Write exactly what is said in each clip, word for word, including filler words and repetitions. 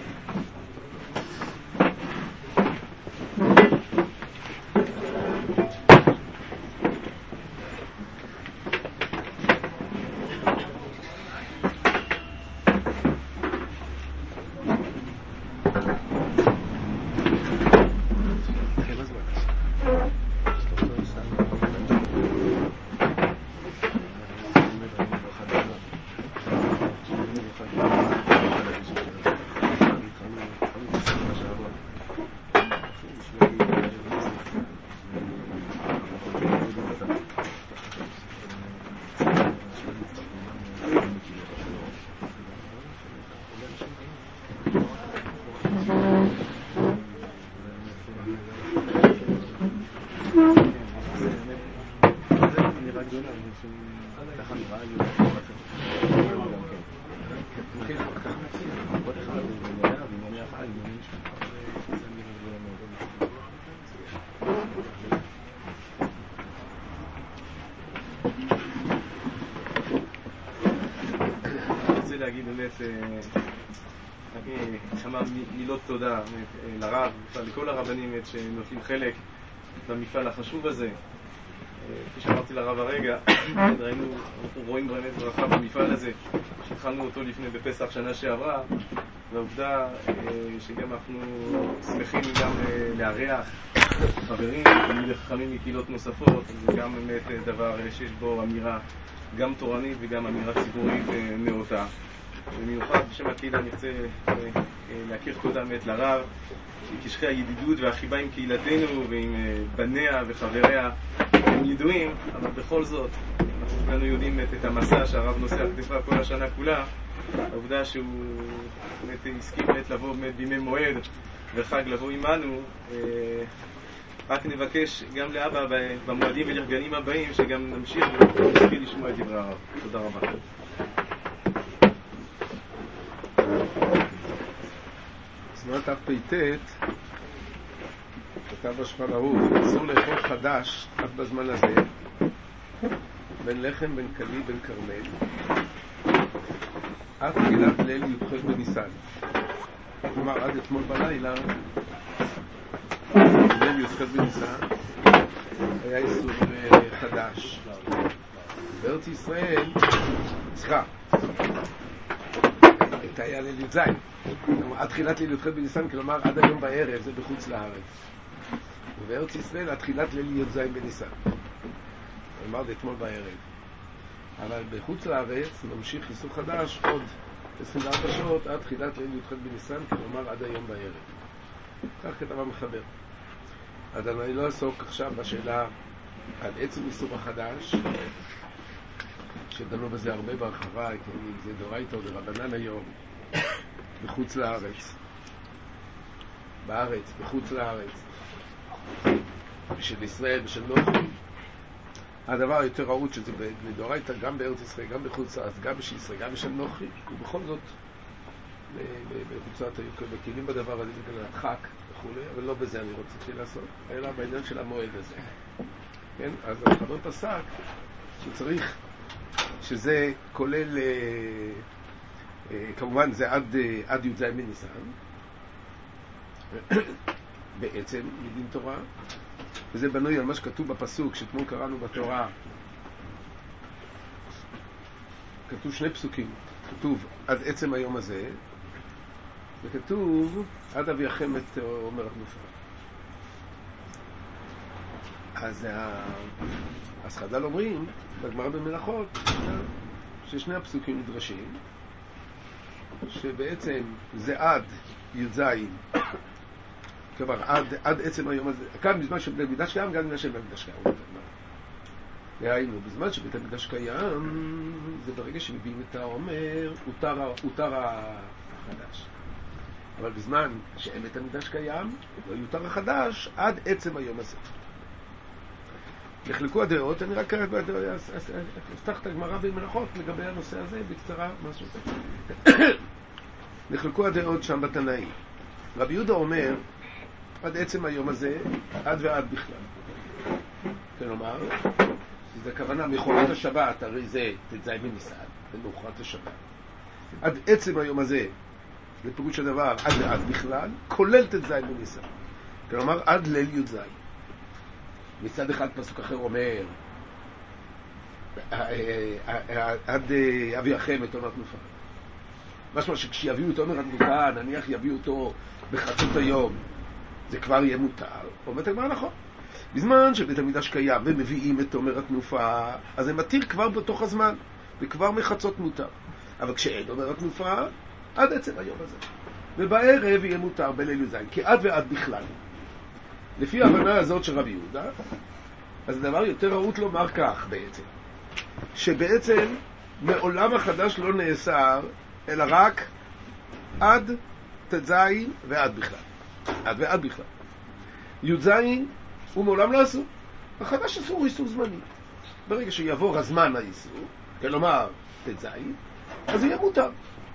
להגיד באמת כמה מילות תודה לרב, לכל הרבנים שנוטלים חלק במפעל החשוב הזה. כפי שאמרתי לרב הרגע, ראינו, אנחנו רואים באמת ברכה במפעל הזה שהתחלנו אותו לפני בפסח שנה שעברה, והעובדה שגם אנחנו שמחים גם לארח חברים וחכמים מקהילות נוספות, זה גם באמת דבר שיש בו אמירה גם תורנית וגם אמירה ציבורית נאותה. במיוחד בשם הקהילה אני רוצה להכיר תודה באמת לרב, קשרי הידידות והחיבה עם קהילתנו ועם בניה וחבריה הם ידועים, אבל בכל זאת אנחנו כולנו יודעים את המסע שהרב נושא על כתפיו כל השנה כולה. העובדה שהוא באמת הסכים באמת לבוא באמת בימי מועד וחג לבוא עמנו, רק נבקש גם לאבא במועדים ולרגעים הבאים שגם נמשיך ונשכיל לשמוע את דברי הרב. תודה רבה. זמן תפ"ט כתב השולחן ערוך, אסור לאכול חדש אף בזמן הזה, בין לחם, בין כלי, בין כרמל, עד תחילת ליל י"ח בניסן. כלומר עד אתמול בלילה ליל י"ח בניסן היה איסור חדש. בארץ ישראל סליחה היה ליל י"ז, עד תחילת ליל י"ח בניסן, כלומר עד היום בערב, זה בחוץ לארץ. ובארץ ישראל עד תחילת ליל י"ז בניסן, כלומר זה אתמול בערב. אבל בחוץ לארץ ממשיך איסור חדש עוד עשרים וארבע שעות עד תחילת ליל י"ח בניסן, כלומר עד היום בערב. כך כתב המחבר. אז אני לא אעסוק עכשיו בשאלה על עצם איסור החדש, שדנו בזה הרבה בהרחבה, כי זה דורייתא או דרבנן היום, בחוץ לארץ, בארץ, בחוץ לארץ, בשל ישראל, בשל נוחים. הדבר היותר רעות שזה בדורייתא, גם בארץ ישראל, גם בחוץ לארץ, גם בשל ישראל, גם בשל נוחים, ובכל זאת בחוץ לארץ היו מכירים בדבר הזה בגלל החק וכו', אבל לא בזה אני רציתי לעשות, אלא בעניין של המועד הזה. כן? אז המחבר פסק שצריך, שזה כולל, אה, אה, כמובן זה עד, אה, עד י"ז בניסן, בעצם מדין תורה, וזה בנוי על מה שכתוב בפסוק שאתמול קראנו בתורה. כתוב שני פסוקים, כתוב עד עצם היום הזה, וכתוב עד אביכם את עומר התנופה. אז, אז חז"ל אומרים בגמרא במלאכות ששני הפסוקים נדרשים, שבעצם זה עד י"ז, כלומר עד, עד עצם היום הזה, כאן בזמן שבית המקדש קיים, גם בזמן שבית המקדש קיים. דהיינו, בזמן שבית המקדש קיים, זה ברגע שמביאים את העומר, הותר, הותר החדש. אבל בזמן שאין בית המקדש קיים, לא יותר החדש עד עצם היום הזה. נחלקו הדעות, אני רק אפתח את הגמרא במלאכות לגבי הנושא הזה בקצרה, משהו. נחלקו הדעות שם בתנאים. רבי יהודה אומר, עד עצם היום הזה, עד ועד בכלל. כלומר, זה הכוונה מחורת השבת, הרי זה תז בניסן, זה מחורת השבת. עד עצם היום הזה, זה פירוש הדבר, עד ועד בכלל, כולל ט"ז בניסן. כלומר, עד ליל י"ז. מצד אחד פסוק אחר אומר, עד אביכם את עומר התנופה. משמע שכשיביאו את עומר התנופה, נניח יביאו אותו בחצות היום, זה כבר יהיה מותר. אומרת הגמרא נכון. בזמן שבית המקדש קיים ומביאים את עומר התנופה, אז זה מתיר כבר בתוך הזמן, וכבר מחצות מותר. אבל כשאין עומר התנופה, עד עצם היום הזה. ובערב יהיה מותר בליל י"ז, כי עד ועד בכלל. לפי ההבנה הזאת של רבי יהודה, אז הדבר יותר ראוי לומר כך בעצם, שבעצם מעולם החדש לא נאסר, אלא רק עד ט"ז ועד בכלל. עד ועד בכלל. י"ז הוא מעולם לא אסור. החדש אסור איסור זמני. ברגע שיעבור הזמן האיסור, כלומר ט"ז, אז יהיה מותר.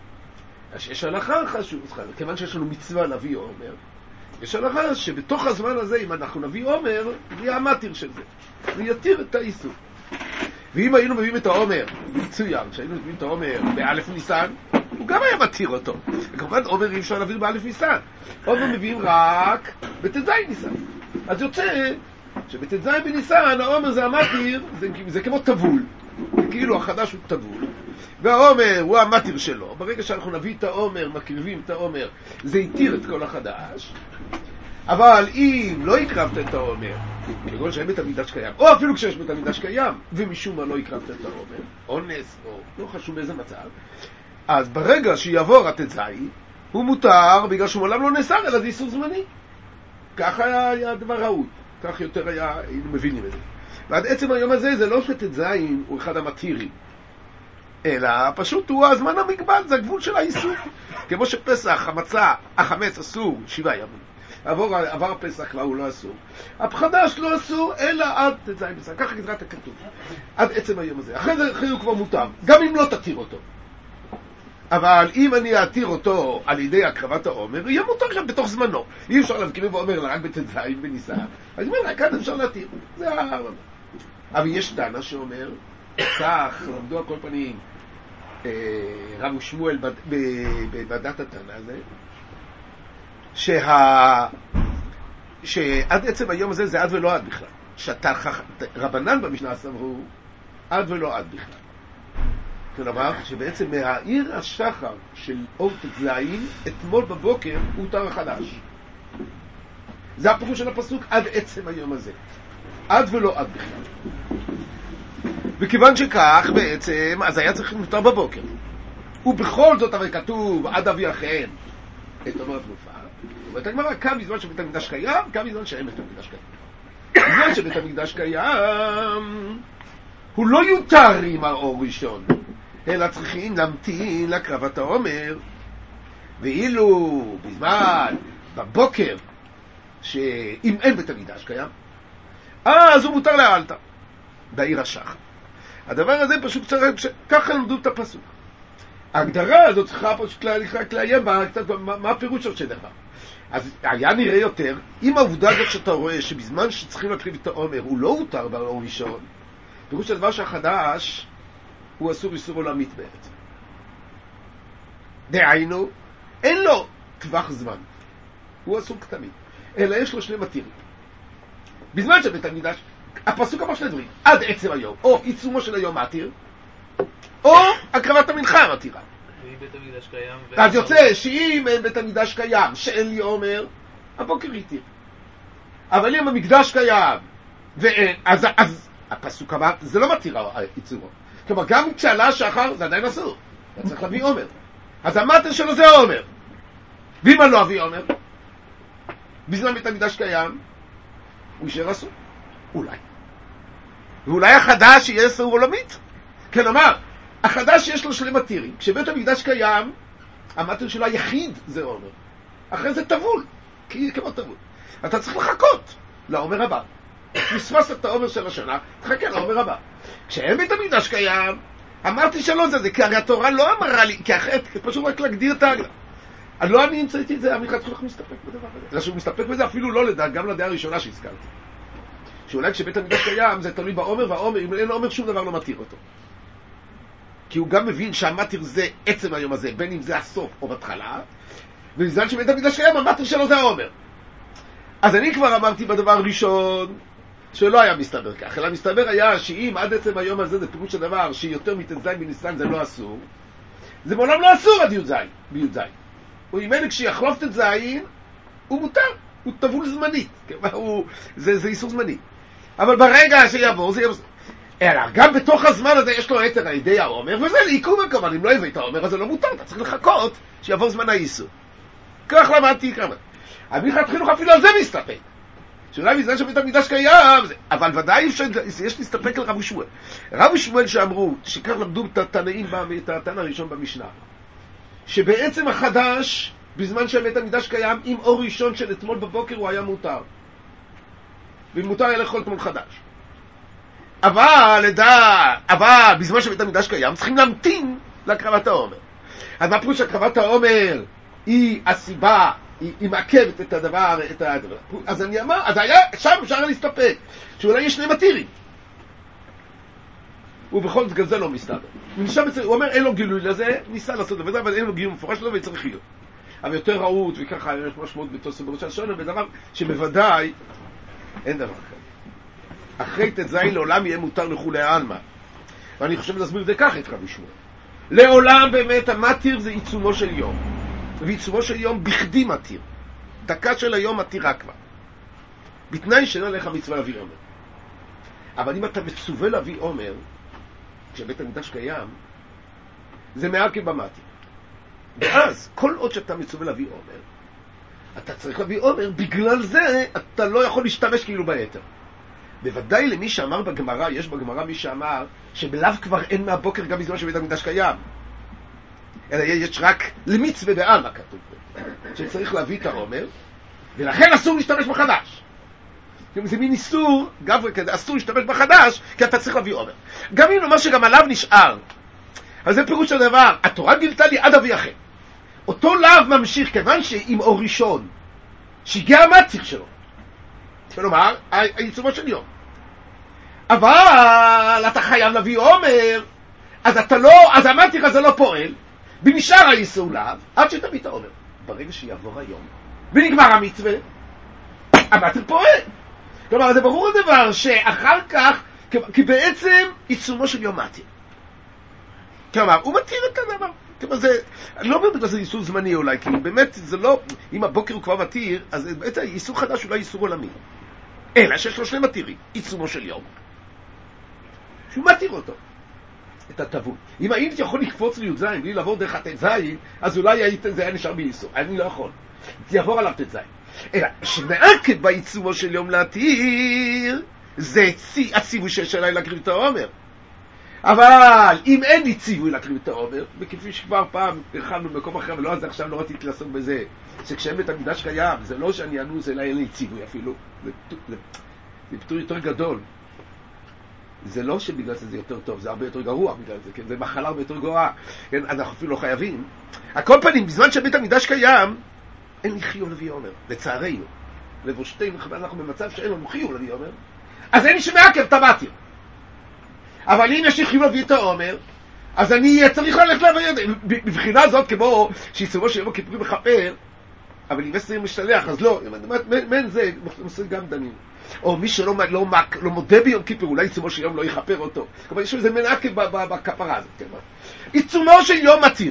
יש הלכה חשוב, כיוון שיש לנו מצווה להביא עומר, יש הלכה שבתוך הזמן הזה, אם אנחנו נביא עומר, יהיה המתיר של זה. זה יתיר את האיסור. ואם היינו מביאים את העומר, מצוין, שהיינו מביאים את העומר באלף ניסן, הוא גם היה מתיר אותו. וכמובן, עומר אי אפשר להביא באלף ניסן. עומר מביאים רק בט"ז ניסן. אז יוצא שבט"ז בניסן, העומר זה המתיר, זה, זה כמו טבול. כאילו החדש הוא טבול. והעומר הוא המתיר שלו. ברגע שאנחנו נביא את העומר, מקריבים את העומר, זה יתיר את כל החדש. אבל אם לא הקרבת את העומר, כגון שאין בית המקדש קיים, או אפילו כשיש בית המקדש קיים, ומשום מה לא הקרבת את העומר, או נס, או לא חשוב באיזה מצב, אז ברגע שיעבור הט"ז, הוא מותר, בגלל שהוא מעולם לא נאסר, אלא זה איסור זמני. כך היה, היה הדבר ראוי. כך יותר היה, היינו מבינים את זה. ועד עצם היום הזה, זה לא שט"ז הוא אחד המתירים, אלא פשוט הוא הזמן המגבל, זה הגבול של האיסור. כמו שפסח, המצה, החמץ אסור שבעה ימים. עבור, עבר הפסח כבר הוא לא אסור. החדש לא אסור, אלא עד ט"ז בניסן. ככה גזרת הכתוב. עד עצם היום הזה. אחרי זה אחרי הוא כבר מותר, גם אם לא תתיר אותו. אבל אם אני אתיר אותו על ידי הקרבת העומר, יהיה מותר שם בתוך זמנו. אי אפשר להקריב העומר רק בט"ז בניסן. אז אומר, כאן אפשר להתיר. זה ה... אבל יש תנא שאומר, כך, למדו על כל פנים, רב ושמואל בוועדת התנא הזה, שה... שעד עצם היום הזה זה עד ולא עד בכלל. שאתה רבנן במשנה סברו, עד ולא עד בכלל. כלומר, שבעצם מהעיר השחר של אור ט"ז, אתמול בבוקר הותר החדש. זה הפירוש של הפסוק עד עצם היום הזה. עד ולא עד בכלל. וכיוון שכך בעצם, אז היה צריך מותר בבוקר. ובכל זאת הרי כתוב עד אביכם את עומר התנופה. ואתה גמרא, כמה בזמן שבית המקדש קיים, כמה בזמן שאין בית המקדש קיים. בזמן שבית המקדש קיים, הוא לא יותר עם האור ראשון, אלא צריכים להמתין להקרבת העומר. ואילו בזמן, בבוקר, שאם אין בית המקדש קיים, אז הוא מותר לאלתר, בעיר השחר. הדבר הזה פשוט צריך, ככה למדו את הפסוק. ההגדרה הזאת צריכה פשוט לעיין בה, מה הפירוש של דבר. אז היה נראה יותר, אם העובדה הזאת שאתה רואה שבזמן שצריכים להקריב את העומר הוא לא הותר באור ראשון, פירוש הדבר שהחדש הוא אסור איסור עולמית בעצם. דהיינו, אין לו טווח זמן, הוא אסור כתמיד, אלא יש לו שני מתירים. בזמן שבית המקדש, הפסוק אמר שני דברים, עד עצם היום, או עיצומו של היום מתיר, או הקרבת המנחה מתירה. ואם בית המקדש קיים... אז יוצא שאם בית המקדש קיים, שאין לי עומר, הבוקר יתיר. אבל אם המקדש קיים, ואין, אז, אז הפסוק אמר, זה לא מתיר עיצומו. כלומר, גם כשעלה השחר, זה עדיין אסור. אתה צריך להביא עומר. אז המטר שלו זה עומר. ואם אני לא אביא עומר, בזמן בית המקדש קיים, הוא יישאר אסור. אולי. ואולי החדש יהיה אסור עולמית. כלומר, החדש יש לו שני מתירים. כשבית המקדש קיים, המטר שלו היחיד זה עומר. אחרי זה טבול. כי כמו טבול. אתה צריך לחכות לעומר הבא. מספס את העומר של השנה, תחכה לעומר הבא. כשאין בית המקדש קיים, אמרתי שלא זה זה, כי הרי התורה לא אמרה לי, כי אחרת, פשוט רק להגדיר את ההגדרה. אז לא אני המצאתי את זה, המלכת חילוך מסתפק בדבר הזה. אלא שהוא מסתפק בזה אפילו לא לדעת, גם לדעה הראשונה שהזכרתי. שאולי כשבית המקדש קיים, זה תלוי בעומר, והעומר, אם אין עומר, שום דבר לא מתיר אותו. כי הוא גם מבין שהמתיר זה עצם היום הזה, בין אם זה הסוף או בתחלה, ובזמן שבית המקדש קיים, המטר שלו זה העומר. אז אני כבר אמרתי בדבר הראשון, שלא היה מסתבר כך, אלא מסתבר היה שאם עד עצם היום הזה זה פירוש הדבר שיותר מט"ז בניסן זה לא אסור, זה מעולם לא אסור עד י"ז, בי"ז. הוא ימלא כשיחלוף ט"ז, הוא מותר, הוא טבול זמנית, הוא, זה, זה איסור זמני. אבל ברגע שיעבור, זה יעבור. אלא גם בתוך הזמן הזה יש לו יתר על ידי העומר, וזה לעיקום כמובן, אם לא הבאת העומר, אז זה לא מותר, אתה צריך לחכות שיעבור זמן האיסור. כך למדתי כמה. אבל בכלל חינוך אפילו על זה מסתפק. שאולי בזמן שבית המקדש קיים, אבל ודאי אפשר, יש להסתפק על רב שמואל. רב שמואל שאמרו, שכך למדו את התנאים, את התנא הראשון במשנה, שבעצם החדש, בזמן שבית המקדש קיים, עם אור ראשון של אתמול בבוקר הוא היה מותר. ומותר היה לאכול אתמול חדש. אבל, לדע, אבל בזמן שבית המקדש קיים, צריכים להמתין להקרבת העומר. אז מה פירוש הקרבת העומר היא הסיבה, היא, היא מעכבת את הדבר, את הדבר. אז אני אמר, אז היה, שם אפשר להסתפק, שאולי יש שני מתירים. ובכל זאת זה לא מסתבר. הוא אומר, אין לו גילוי לזה, ניסה לעשות דבר, אבל אין לו גילוי מפורש לו וצריך להיות. אבל יותר רעות, וככה יש משמעות בתוספות בראש השונה, בדבר שבוודאי אין דבר כזה. אחרי ט"ז לעולם יהיה מותר לכולי העלמא. ואני חושב להסביר את זה ככה את רבי שמואל. לעולם באמת המתיר זה עיצומו של יום. ועיצומו של יום בכדי מתיר. דקה של היום מתירה כבר. בתנאי שאין לך מצווה להביא עומר. אבל אם אתה מצווה להביא עומר, כשבית המקדש קיים, זה מעכב במתיר. ואז, כל עוד שאתה מצווה להביא עומר, אתה צריך להביא עומר, בגלל זה אתה לא יכול להשתמש כאילו ביתר. בוודאי למי שאמר בגמרא, יש בגמרא מי שאמר שבלאו כבר אין מהבוקר גם בזמן שבית המקדש קיים. אלא יש רק למצווה בעלמא כתוב, שצריך להביא את העומר, ולכן אסור להשתמש בחדש. זה מין איסור, גברי כזה, אסור להשתמש בחדש, כי אתה צריך להביא עומר. גם אם נאמר שגם עליו נשאר, אז זה פירוש הדבר, התורה גילתה לי עד אבי אחר. אותו לאו ממשיך, כיוון שעם אור ראשון, שהגיע המתיר שלו, כלומר, העיצומו של יום. אבל אתה חייב להביא עומר, אז אתה לא, אז המתיר הזה לא פועל, ונשאר האיסור לאו, עד שתביא את העומר. ברגע שיעבור היום, ונגמר המצווה, המתיר פועל. כלומר, זה ברור הדבר שאחר כך, כי בעצם עיצומו של יום מתיר. כלומר, הוא מתיר את הדבר. כלומר, זה, אני לא אומר בגלל זה איסור זמני אולי, כי באמת זה לא, אם הבוקר הוא כבר מתיר, אז בעצם איסור חדש אולי איסור עולמי. אלא שיש לו שני מתירים, עיצומו של יום, שהוא מתיר אותו, את הטבול. אם הייתי יכול לקפוץ לי"ז בלי לעבור דרך הט"ז, אז אולי זה היה נשאר באיסור. אני לא יכול. יעבור עליו ט"ז. אלא, שמעכב בעיצומו של יום להתיר, זה הציווי שיש עליי להקריב את העומר. אבל אם אין לי ציווי להקריב את העומר, וכפי שכבר פעם הכנו במקום אחר, ולא אז עכשיו לא רציתי לעסוק בזה, שכשהם בית המקדש קיים, זה לא שאני אנוס, אלא אין לי ציווי אפילו. זה, זה, זה פתור יותר גדול. זה לא שבגלל זה זה יותר טוב, זה הרבה יותר גרוע בגלל זה, כן? זה מחלה הרבה יותר גרועה, כן? אנחנו אפילו לא חייבים. על כל פנים, בזמן שבית המקדש קיים, אין לי חיוב להביא עומר, לצערנו. לבושתנו, אנחנו במצב שאין לנו חיוב להביא עומר, אז אין לי שמעכב את המתיר. אבל אם יש לי חיוב להביא את העומר, אז אני צריך ללכת להביא, בבחינה זאת כמו שעיצומו של יום הכיפורים מכפר, אבל אם עשרים משתלח, אז לא, מן זה, נושא גם דנים. או מי שלא לא, לא מודה ביום כיפור, אולי עיצומו של יום לא יכפר אותו. כלומר, יש איזה מנעקב בכפרה הזאת. עיצומו של יום מתיר.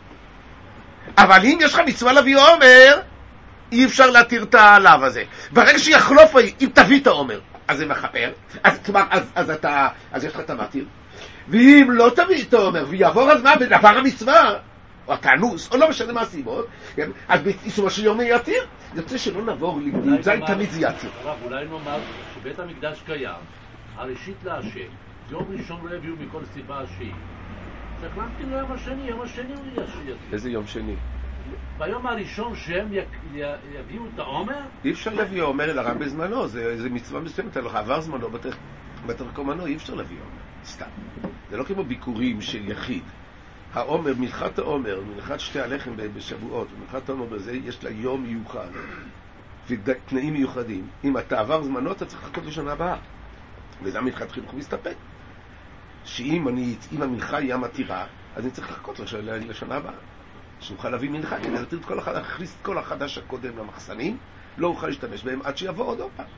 אבל אם יש לך מצווה להביא עומר, אי אפשר להתיר את הלאו הזה. ברגע שיחלוף, אם תביא את העומר, אז זה מחפר, אז, אז, אז, אתה, אז יש לך את המתיר. ואם לא תביא את העומר, ויעבור הזמן בדבר המצווה, או התענוס, או לא משנה מה הסיבות, כן? אז בעיצומו של יום יתיר, יוצא שלא נעבור לי"ז תמיד זה יתיר. הרב, אולי נאמר שבית המקדש קיים, הראשית להשם, יום ראשון לא יביאו מכל סיבה שהיא. צריך להמתין ליום השני, יום השני הוא יתיר. איזה יום שני? ביום הראשון שהם יביאו את העומר? אי אפשר להביא עומר אלא רק בזמנו, זה מצווה מסוימת, אלא עבר זמנו בתרקומנו, אי אפשר להביא עומר, סתם. זה לא כמו ביקורים של יחיד. העומר, מלכת העומר, מלכת שתי הלחם בשבועות, מלכת העומר בזה יש לה יום מיוחד ותנאים מיוחדים. אם אתה עבר זמנו, אתה צריך לחכות לשנה הבאה. וזה מלכת חינוך מסתפק. שאם אני, אם המלכה היא המתירה, אז אני צריך לחכות לשנה הבאה. שנוכל להביא מנחה, כדי לתת את כל החדש, להכניס את כל החדש הקודם למחסנים, לא אוכל להשתמש בהם עד שיבוא עוד פעם.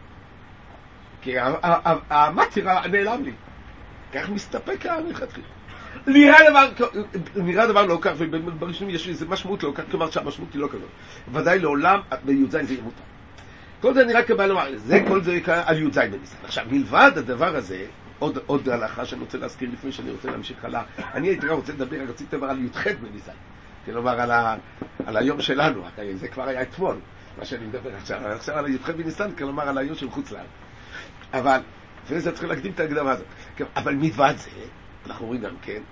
כי המטרה נעלם לי. כך מסתפק המלכתחילה. נראה דבר, נראה דבר לא כך, ובראשונים יש איזה משמעות לא כך, כלומר שהמשמעות היא לא כזאת. ודאי לעולם, בי"ז זה יהיה מותר. כל זה נראה כבא לומר, זה כל זה יקרה על י"ז בניסן. עכשיו, מלבד הדבר הזה, עוד, עוד הלכה שאני רוצה להזכיר לפני שאני רוצה להמשיך הלאה, אני הייתי רוצה לדבר, רציתי לדבר על י"ח בניסן. כלומר, על, ה, על היום שלנו, זה כבר היה אתמול, מה שאני מדבר עכשיו, עכשיו על י"ח בניסן, כלומר על היום של חוץ לארץ. אבל, לפני זה צריך להקדים את ההקדמה הזאת. אבל מלבד זה, אנחנו רואים גם כן,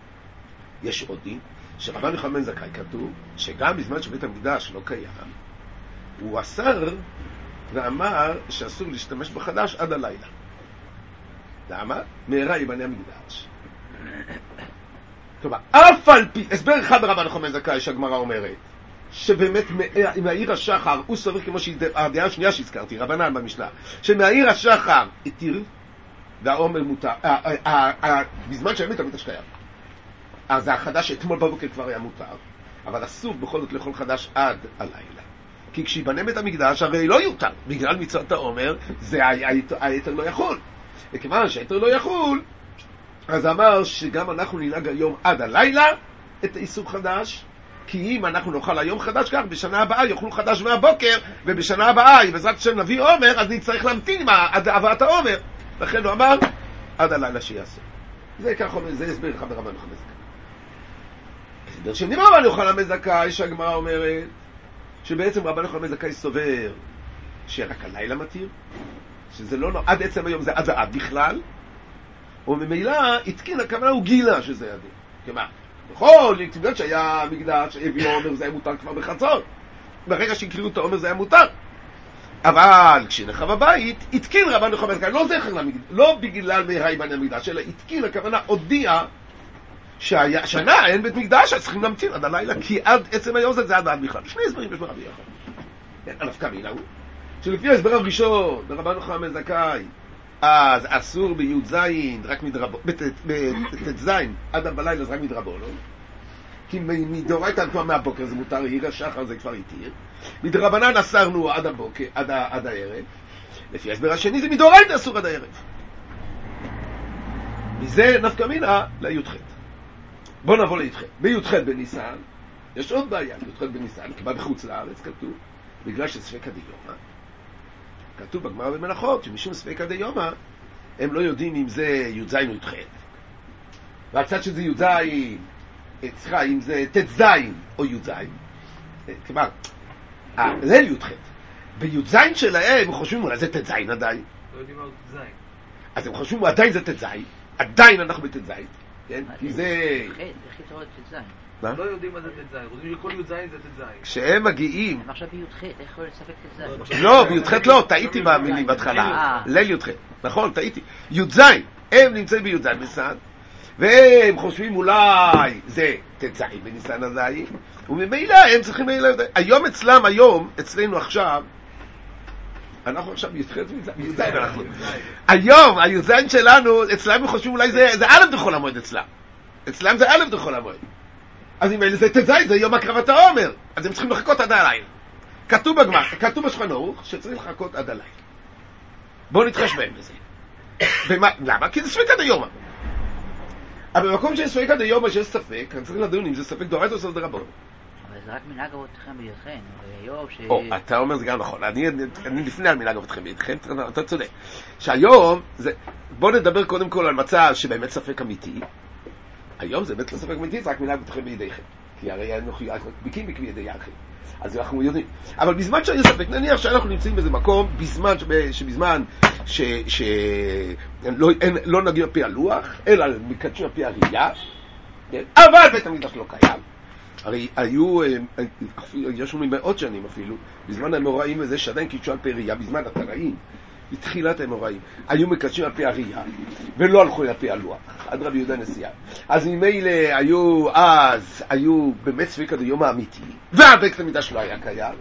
יש עוד דין, שרבן יוחנן בן זכאי כתוב, שגם בזמן שבית המקדש לא קיים, הוא אסר ואמר שאסור להשתמש בחדש עד הלילה. למה? מהרה יבנה המקדש. כלומר, אף על פי, הסבר אחד רבן יוחנן בן זכאי שהגמרא אומרת, שבאמת מהעיר השחר, הוא סובר כמו שהדעה השנייה שהזכרתי, רבנן במשנה, שמהעיר השחר התיר, והעומר מותר, בזמן שהאמת המקדש קיים. אז החדש אתמול בבוקר כבר היה מותר, אבל אסור בכל זאת לאכול חדש עד הלילה. כי כשיבנה בית המקדש הרי לא יותר, בגלל מצוות העומר, זה היתר לא יכול. וכיוון שהיתר לא יכול, אז אמר שגם אנחנו ננהג היום עד הלילה את האיסור חדש, כי אם אנחנו נאכל היום חדש כך, בשנה הבאה יאכלו חדש מהבוקר, ובשנה הבאה, בעזרת השם נביא עומר, אז נצטרך להמתין עד הבאת העומר. לכן הוא אמר, עד הלילה שיעשו. זה כך אומר, זה הסבר אחד ברבן יוחנן בן זכאי. הסבר שני ברבן יוחנן בן זכאי, שהגמרא אומרת, שבעצם רבן יוחנן בן זכאי סובר, שרק הלילה מתיר, שזה לא, עד עצם היום זה עד העד בכלל, וממילא התקין, הכוונה הוא גילה שזה עד. כלומר, נכון, בגלל שהיה מקדש, הביא עומר, זה היה מותר כבר בחצות. ברגע שהקריאו את העומר זה היה מותר. אבל כשנחרב הבית, התקין רבן יוחנן בן זכאי, לא זכר למקדש, לא בגלל מהרה יבנה המקדש, אלא התקין, הכוונה הודיע שהשנה אין בית מקדש, אז צריכים להמתין עד הלילה, כי עד עצם היום זה, זה עד עד בכלל. שני הסברים יש ברבי יוחנן. הנפקא מינה הוא, שלפי ההסבר הראשון, ברבן יוחנן בן זכאי, אז אסור בי"ז, רק מדרבו, בט"ז, עד בלילה זה רק מדרבו, לא? כי מדאורייתא כבר מהבוקר זה מותר, עיר השחר זה כבר התיר. מדרבנן אסרנו עד הבוקר, עד, עד הערב. לפי ההסבר השני זה מדאורייתא אסור עד הערב. מזה נפקא מינה לי"ח. בוא נבוא לי"ח. בי"ח בניסן, יש עוד בעיה, י"ח בניסן, כי בא בחוץ לארץ כתוב, בגלל שספקא דיומא. כתוב בגמרא במנחות, שמשום ספקא דיומא, הם לא יודעים אם זה י"ז או י"ח. והצד שזה י"ז, סליחה, אם זה ט"ז או י"ז. כלומר, ליל י"ח. בי"ז שלהם הם חושבים אולי זה ט"ז עדיין. לא יודעים מה הוא ט"ז. אז הם חושבים עדיין זה ט"ז, עדיין אנחנו בט"ז. כן? כי זה... איך אתה רואה ט"ז? מה? לא יודעים מה זה ט"ז, חושבים שכל י"ז זה ט"ז. כשהם מגיעים... הם עכשיו בי"ח, איך יכול לספק ט"ז? לא, בי"ח לא, טעיתי במילים בהתחלה. ליל י"ח. נכון, טעיתי. י"ז, הם נמצאים בי"ז בניסן, והם חושבים אולי זה ט"ז בניסן עדיין, וממילא הם צריכים... היום אצלם, היום, אצלנו עכשיו, אנחנו עכשיו י"ח וי"ז אנחנו. היום, הי"ז שלנו, אצלם הם חושבים אולי זה א' דחול המועד אצלם. אצלם זה א' דחול המועד. אז אם זה ט"ז, זה יום הקרבת העומר. אז הם צריכים לחכות עד הלילה. כתוב בגמרא, כתוב בשולחן ערוך שצריך לחכות עד הלילה. בואו נתחשב בהם בזה. למה? כי זה ספקא דיומא. אבל במקום שיש ספקא דיומא שיש ספק, אני צריך לדון אם זה ספק דאורייתא או ספק דרבנן. אבל זה רק מנהג אבותיכם בידכם, היום ש... או, אתה אומר זה גם נכון. אני לפני על מנהג אבותיכם בידכם, אתה צודק. שהיום, בואו נדבר קודם כל על מצב שבאמת ספק אמיתי. היום זה באמת לא ספק אמיתי, זה רק מנהג אבותיכם בידיכם. כי הרי אנחנו ביקים בקבי ידי יחד. אז אנחנו יודעים. אבל בזמן שאני ספק, נניח שאנחנו נמצאים באיזה מקום, בזמן שבזמן שלא נגיע פי הלוח, אלא מקדשים פי הראייה, אבל בית המקדש לא קיים. הרי היו, יש לנו מאות שנים אפילו, בזמן המוראים וזה שעדיין קידשו על פי הראייה, בזמן התראים, בתחילת המוראים, היו מקדשים על פי הראייה, ולא הלכו על פי הלוח, עד רבי יהודה נשיאה. אז ממילא היו, אז היו באמת ספקא דיומא האמיתי, והבית המקדש לא היה קיים.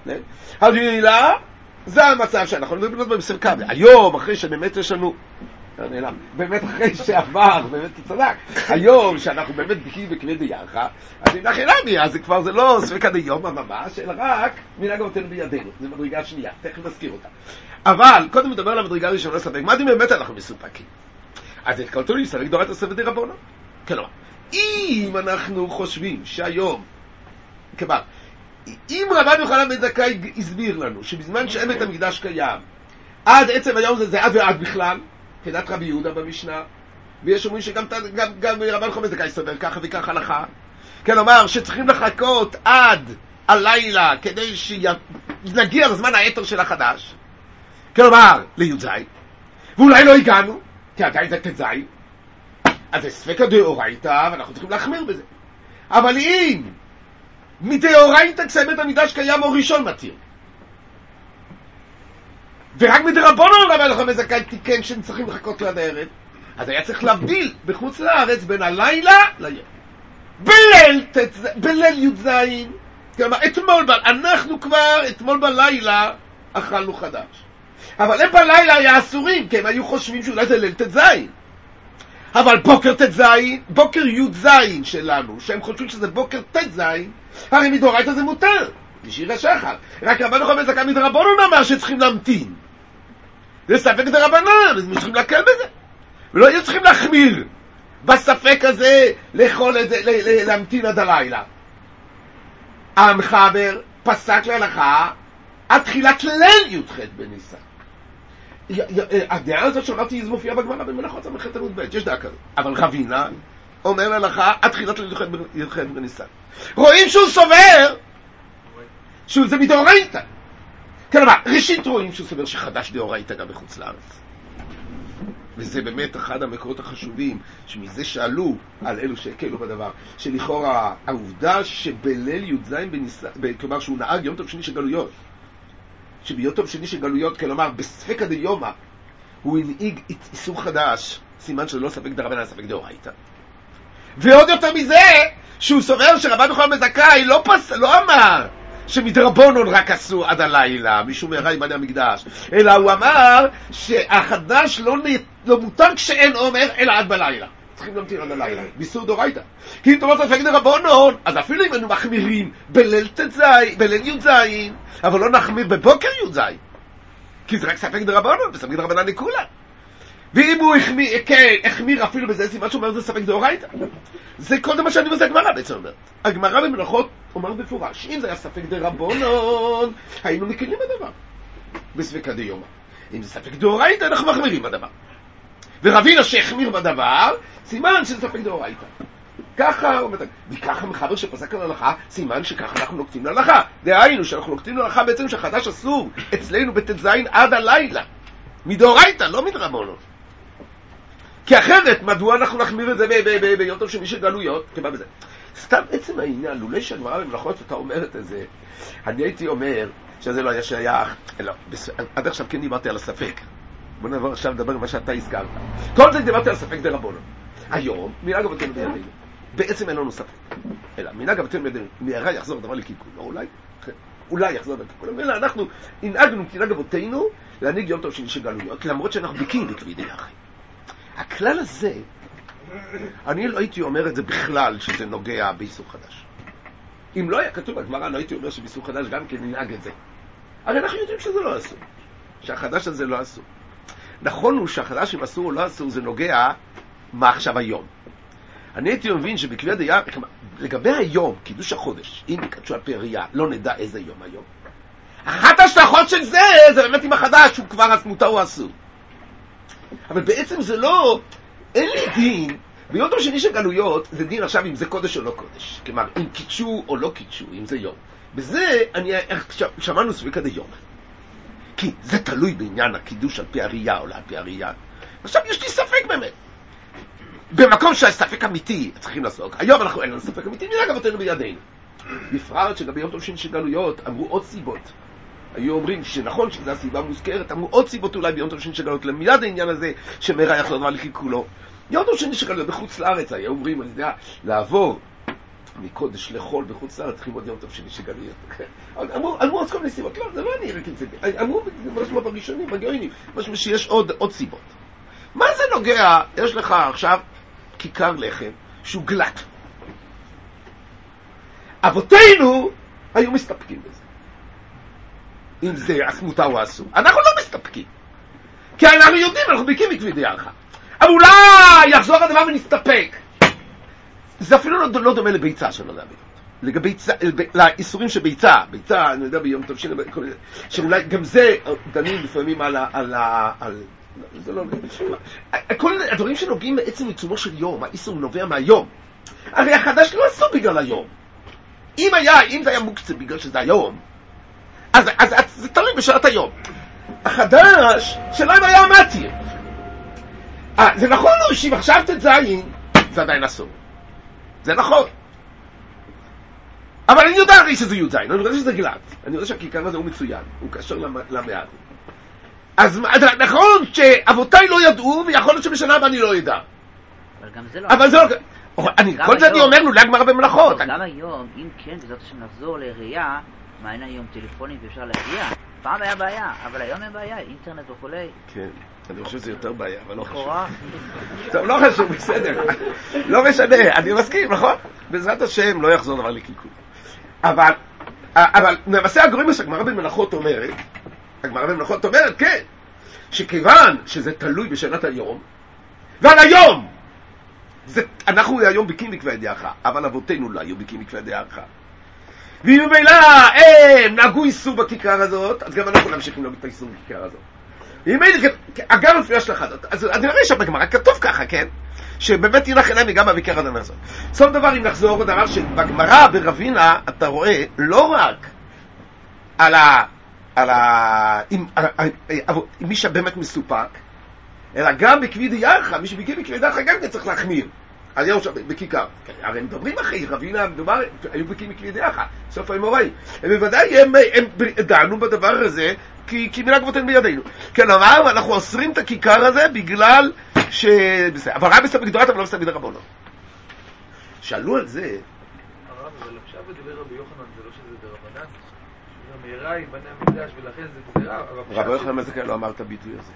אז ממילא, זה המצב שאנחנו מדברים במסר קבל. היום, אחרי שבאמת יש לנו נעלם. באמת אחרי שעבר, באמת הוא צדק. היום שאנחנו באמת בקיאים בכבד ירחה, אז אם לכן נמי, אז זה כבר זה לא ספקא דיומא ממש, אלא רק מנהג אבותינו בידינו. זה מדרגה שנייה, תכף נזכיר אותה. אבל קודם מדבר על המדרגה הראשונה ספק, מה אם באמת אנחנו מסופקים? אז את קלטו לי ספק דורייתא ספק דרבנן. כלומר, אם אנחנו חושבים שהיום, כלומר, אם רבן יוחנן בן זכאי הסביר לנו שבזמן שאין בית המקדש קיים, עד עצם היום זה זה עד ועד בכלל, כדת רבי יהודה במשנה, ויש אומרים שגם גם, גם רבן יוחנן בן זכאי סבר ככה וככה הלכה, כלומר שצריכים לחכות עד הלילה כדי שנגיע לזמן היתר של החדש, כלומר לי"ז, ואולי לא הגענו, כי עדיין זה ט"ז, אז זה ספקא דאורייתא ואנחנו צריכים להחמיר בזה. אבל אם מדאורייתא כשבית המקדש קיים או ראשון מתיר, ורק מדרבנן רבן יוחנן בן זכאי תיקן שצריכים לחכות עד הערב, אז היה צריך להבדיל בחוץ לארץ בין הלילה ליום. בליל תצ... בליל י"ז, כלומר אתמול, ב... אנחנו כבר אתמול בלילה אכלנו חדש, אבל הם בלילה היה אסורים, כי הם היו חושבים שאולי זה ליל ט"ז. אבל בוקר ט"ז, בוקר י"ז שלנו, שהם חושבים שזה בוקר ט"ז, הרי מדאורייתא זה מותר, בשיר השחר. רק רבן יוחנן בן זכאי מדרבנן אמר שצריכים להמתין. זה ספק דרבנן, אז צריכים להקל בזה. ולא היו צריכים להחמיר בספק הזה, לאכול את זה, להמתין עד הלילה. המחבר פסק להלכה עד תחילת ליל י"ח בניסן. הדעה הזאת שאמרתי זה מופיעה בגמרא במלאכות ס"ח עמוד ב', יש דעה כזאת. אבל רבינה אומר להלכה עד תחילת ליל י"ח בניסן. רואים שהוא סובר שזה מדאורייתא. כלומר, ראשית רואים שהוא סובר שחדש דאורייתא גם בחוץ לארץ. וזה באמת אחד המקורות החשובים, שמזה שאלו על אלו שהקלו בדבר, שלכאורה העובדה שבליל י"ז בניסן, כלומר שהוא נהג יום טוב שני של גלויות, שביום טוב שני של גלויות, כלומר בספקא דיומא, הוא הנהיג איסור חדש, סימן שזה לא ספק דרבנן, ספק דאורייתא. ועוד יותר מזה, שהוא סובר שרבן יוחנן בן זכאי לא פס, לא אמר שמדרבנן רק עשו עד הלילה, משום מהרה עם בני המקדש, אלא הוא אמר שהחדש לא, לא מותר כשאין עומר, אלא עד בלילה. צריכים להמתין עד הלילה, באיסור דאורייתא. כי אם תאמר ספק דרבנן, אז אפילו אם אנו מחמירים בליל ט"ז, בליל י"ז, אבל לא נחמיר בבוקר י"ז, כי זה רק ספק דרבנן, וספק דרבנן לכולם. ואם הוא החמיר, כן, החמיר אפילו בזה, סימן שאומר זה ספק דאורייתא. זה קודם מה שאני אומר, זה הגמרא בעצם אומרת. הגמרא במלאכות אומר בפורש, אם זה היה ספק דרבנן, היינו מקלים בדבר. בספקא דיומא. אם זה ספק דאורייתא, אנחנו מחמירים בדבר. ורבינה שהחמיר בדבר, סימן שזה ספק דאורייתא. ככה, וככה מחבר שפסק על הלכה, סימן שככה אנחנו נוקטים להלכה. דהיינו שאנחנו נוקטים להלכה בעצם שחדש אסור אצלנו בט"ז עד הלילה. מדאורייתא, לא מדרבנן. כי אחרת, מדוע אנחנו נחמיר את זה ביום טוב שני של גלויות? כמה בזה. סתם עצם העניין, לולא שהגמרא במלאכות אתה אומרת את זה, אני הייתי אומר שזה לא היה שייך, אלא, עד עכשיו כן דיברתי על הספק. בוא נעבור עכשיו לדבר על מה שאתה הזכרת. כל זה דיברתי על ספק דרבנן. היום, מנהג אבותינו בידינו. בעצם אין לנו ספק. אלא, מנהג אבותינו בידינו, מהרה יחזור הדבר לקלקולו, אולי? אולי יחזור לקלקולו. אלא אנחנו הנהגנו כמנהג אבותינו להנהיג יום טוב שני של גלויות, למרות שאנחנו בקיאים בכבדי יחד. הכלל הזה, אני לא הייתי אומר את זה בכלל שזה נוגע באיסור חדש. אם לא היה כתוב בגמרא, לא הייתי אומר שבאיסור חדש גם כן ננהג את זה. הרי אנחנו יודעים שזה לא אסור. שהחדש הזה לא אסור. נכון הוא שהחדש אם אסור או לא אסור, זה נוגע מה עכשיו היום. אני הייתי מבין שבכבד היה, לגבי היום, קידוש החודש, אם יקדשו על פי הראייה, לא נדע איזה יום היום. אחת ההשלכות של זה, זה באמת עם החדש, הוא כבר מותר או אסור. אבל בעצם זה לא, אין לי דין, ביום טוב שני של גלויות, זה דין עכשיו אם זה קודש או לא קודש. כלומר, אם קידשו או לא קידשו, אם זה יום. בזה אני, שמענו ספקא דיומא. כי זה תלוי בעניין הקידוש על פי הראייה או לא על פי הראייה. עכשיו יש לי ספק באמת. במקום שהספק אמיתי צריכים לעסוק. היום אנחנו אין לנו ספק אמיתי, נראה אבותינו בידינו. בפרט שגם ביום טוב שני של גלויות אמרו עוד סיבות. היו אומרים שנכון שזו הסיבה מוזכרת, אמרו עוד סיבות אולי ביום טוב שני של גלויות, למיד העניין הזה שמראה יחזור דבר לכלכולו. יום טוב שני של גלויות בחוץ לארץ, היו אומרים, אני יודע, לעבור מקודש לחול בחוץ לארץ, צריכים עוד יום טוב שני של גלויות. אמרו, אמרו עוד כל מיני סיבות, לא, זה לא אני רק את זה. אמרו משמע בראשונים, בגאונים, משמע שיש עוד, עוד סיבות. מה זה נוגע? יש לך עכשיו כיכר לחם שהוא גלט. אבותינו היו מסתפקים בזה. אם זה מותר או אסור. אנחנו לא מסתפקים. כי אנחנו יודעים, אנחנו בקיאים מכבדי ערכה. אבל אולי יחזור הדבר ונסתפק. זה אפילו לא, לא דומה לביצה שלא יודע ביות. לגבי לאיסורים של ביצה, ביצה, אני יודע ביום טוב, שאולי גם זה דנים לפעמים על ה... על ה... על... זה לא... כל הדברים שנוגעים בעצם עיצומו של יום, האיסור נובע מהיום. הרי החדש לא עשו בגלל היום. אם היה, אם זה היה מוקצה בגלל שזה היום, אז, אז, אז זה תלוי בשעת היום. החדש שלהם היה מתיר. אה, זה נכון לו שאם עכשיו תזיין, זה עדיין אסור. זה נכון. אבל אני יודע הרי שזה י"ז, אני יודע שזה גלת. אני יודע שהכיכר הזה הוא מצוין, הוא קשר למעט. אז נכון שאבותיי לא ידעו, ויכול להיות שבשנה הבאה אני לא ידע. אבל גם זה לא... אבל זה לא... כל זה אני אומר לו, להגמר במלאכות. גם היום, אם כן, בעזרת השם נחזור לראייה, מה אין היום טלפונים ואפשר להגיע? פעם היה בעיה, אבל היום אין בעיה, אינטרנט וכולי. כן, אני חושב שזה יותר בעיה, אבל לא חשוב. לכאורה. טוב, לא חשוב, בסדר. לא משנה, אני מסכים, נכון? בעזרת השם לא יחזור דבר לקלקול. אבל, אבל למעשה הגורם שהגמרא במלאכות אומרת, הגמרא במלאכות אומרת, כן, שכיוון שזה תלוי בשנת היום, ועל היום, זה, אנחנו היום בקיאים מכבדי ערכה, אבל אבותינו לא היו בקיאים מכבדי ערכה. ואם ממילא הם נהגו איסור בכיכר הזאת, אז גם אנחנו נמשיך לנהוג את האיסור בכיכר הזאת. ואם ממילא, אגב לפי השלכה הזאת, אז אני רואה שבגמרא כתוב ככה, כן? שבאמת ינח אליהם גם בכיכר הזה נחזור. סוף דבר, אם נחזור, דבר שבגמרא ברבינה, אתה רואה לא רק על ה... על ה... עם, עם מי שבאמת מסופק, אלא גם בכבדי ערכה, מי שבקיאים מכבדי ערכה גם כן צריך להחמיר. על יום שבת, בכיכר. הרי הם מדברים אחרי, רבינה, מדובר, היו בקיאים מכבדי ערכה, סוף האמוראים. הם בוודאי, הם, הם דענו בדבר הזה, כי, כי מנהג אבותינו בידינו. כן, אמר, אנחנו אוסרים את הכיכר הזה בגלל ש... בסדר. אבל רב מסתפק דרבנן, אבל לא מסתפק דרבנן. שאלו על זה... הרב, אבל עכשיו בדבר רבי יוחנן, זה לא שזה דרבנן? המהרה היא בני המקדש, ולכן זה גזירה. רבי יוחנן מזכאי לא אמר את הביטוי הזה.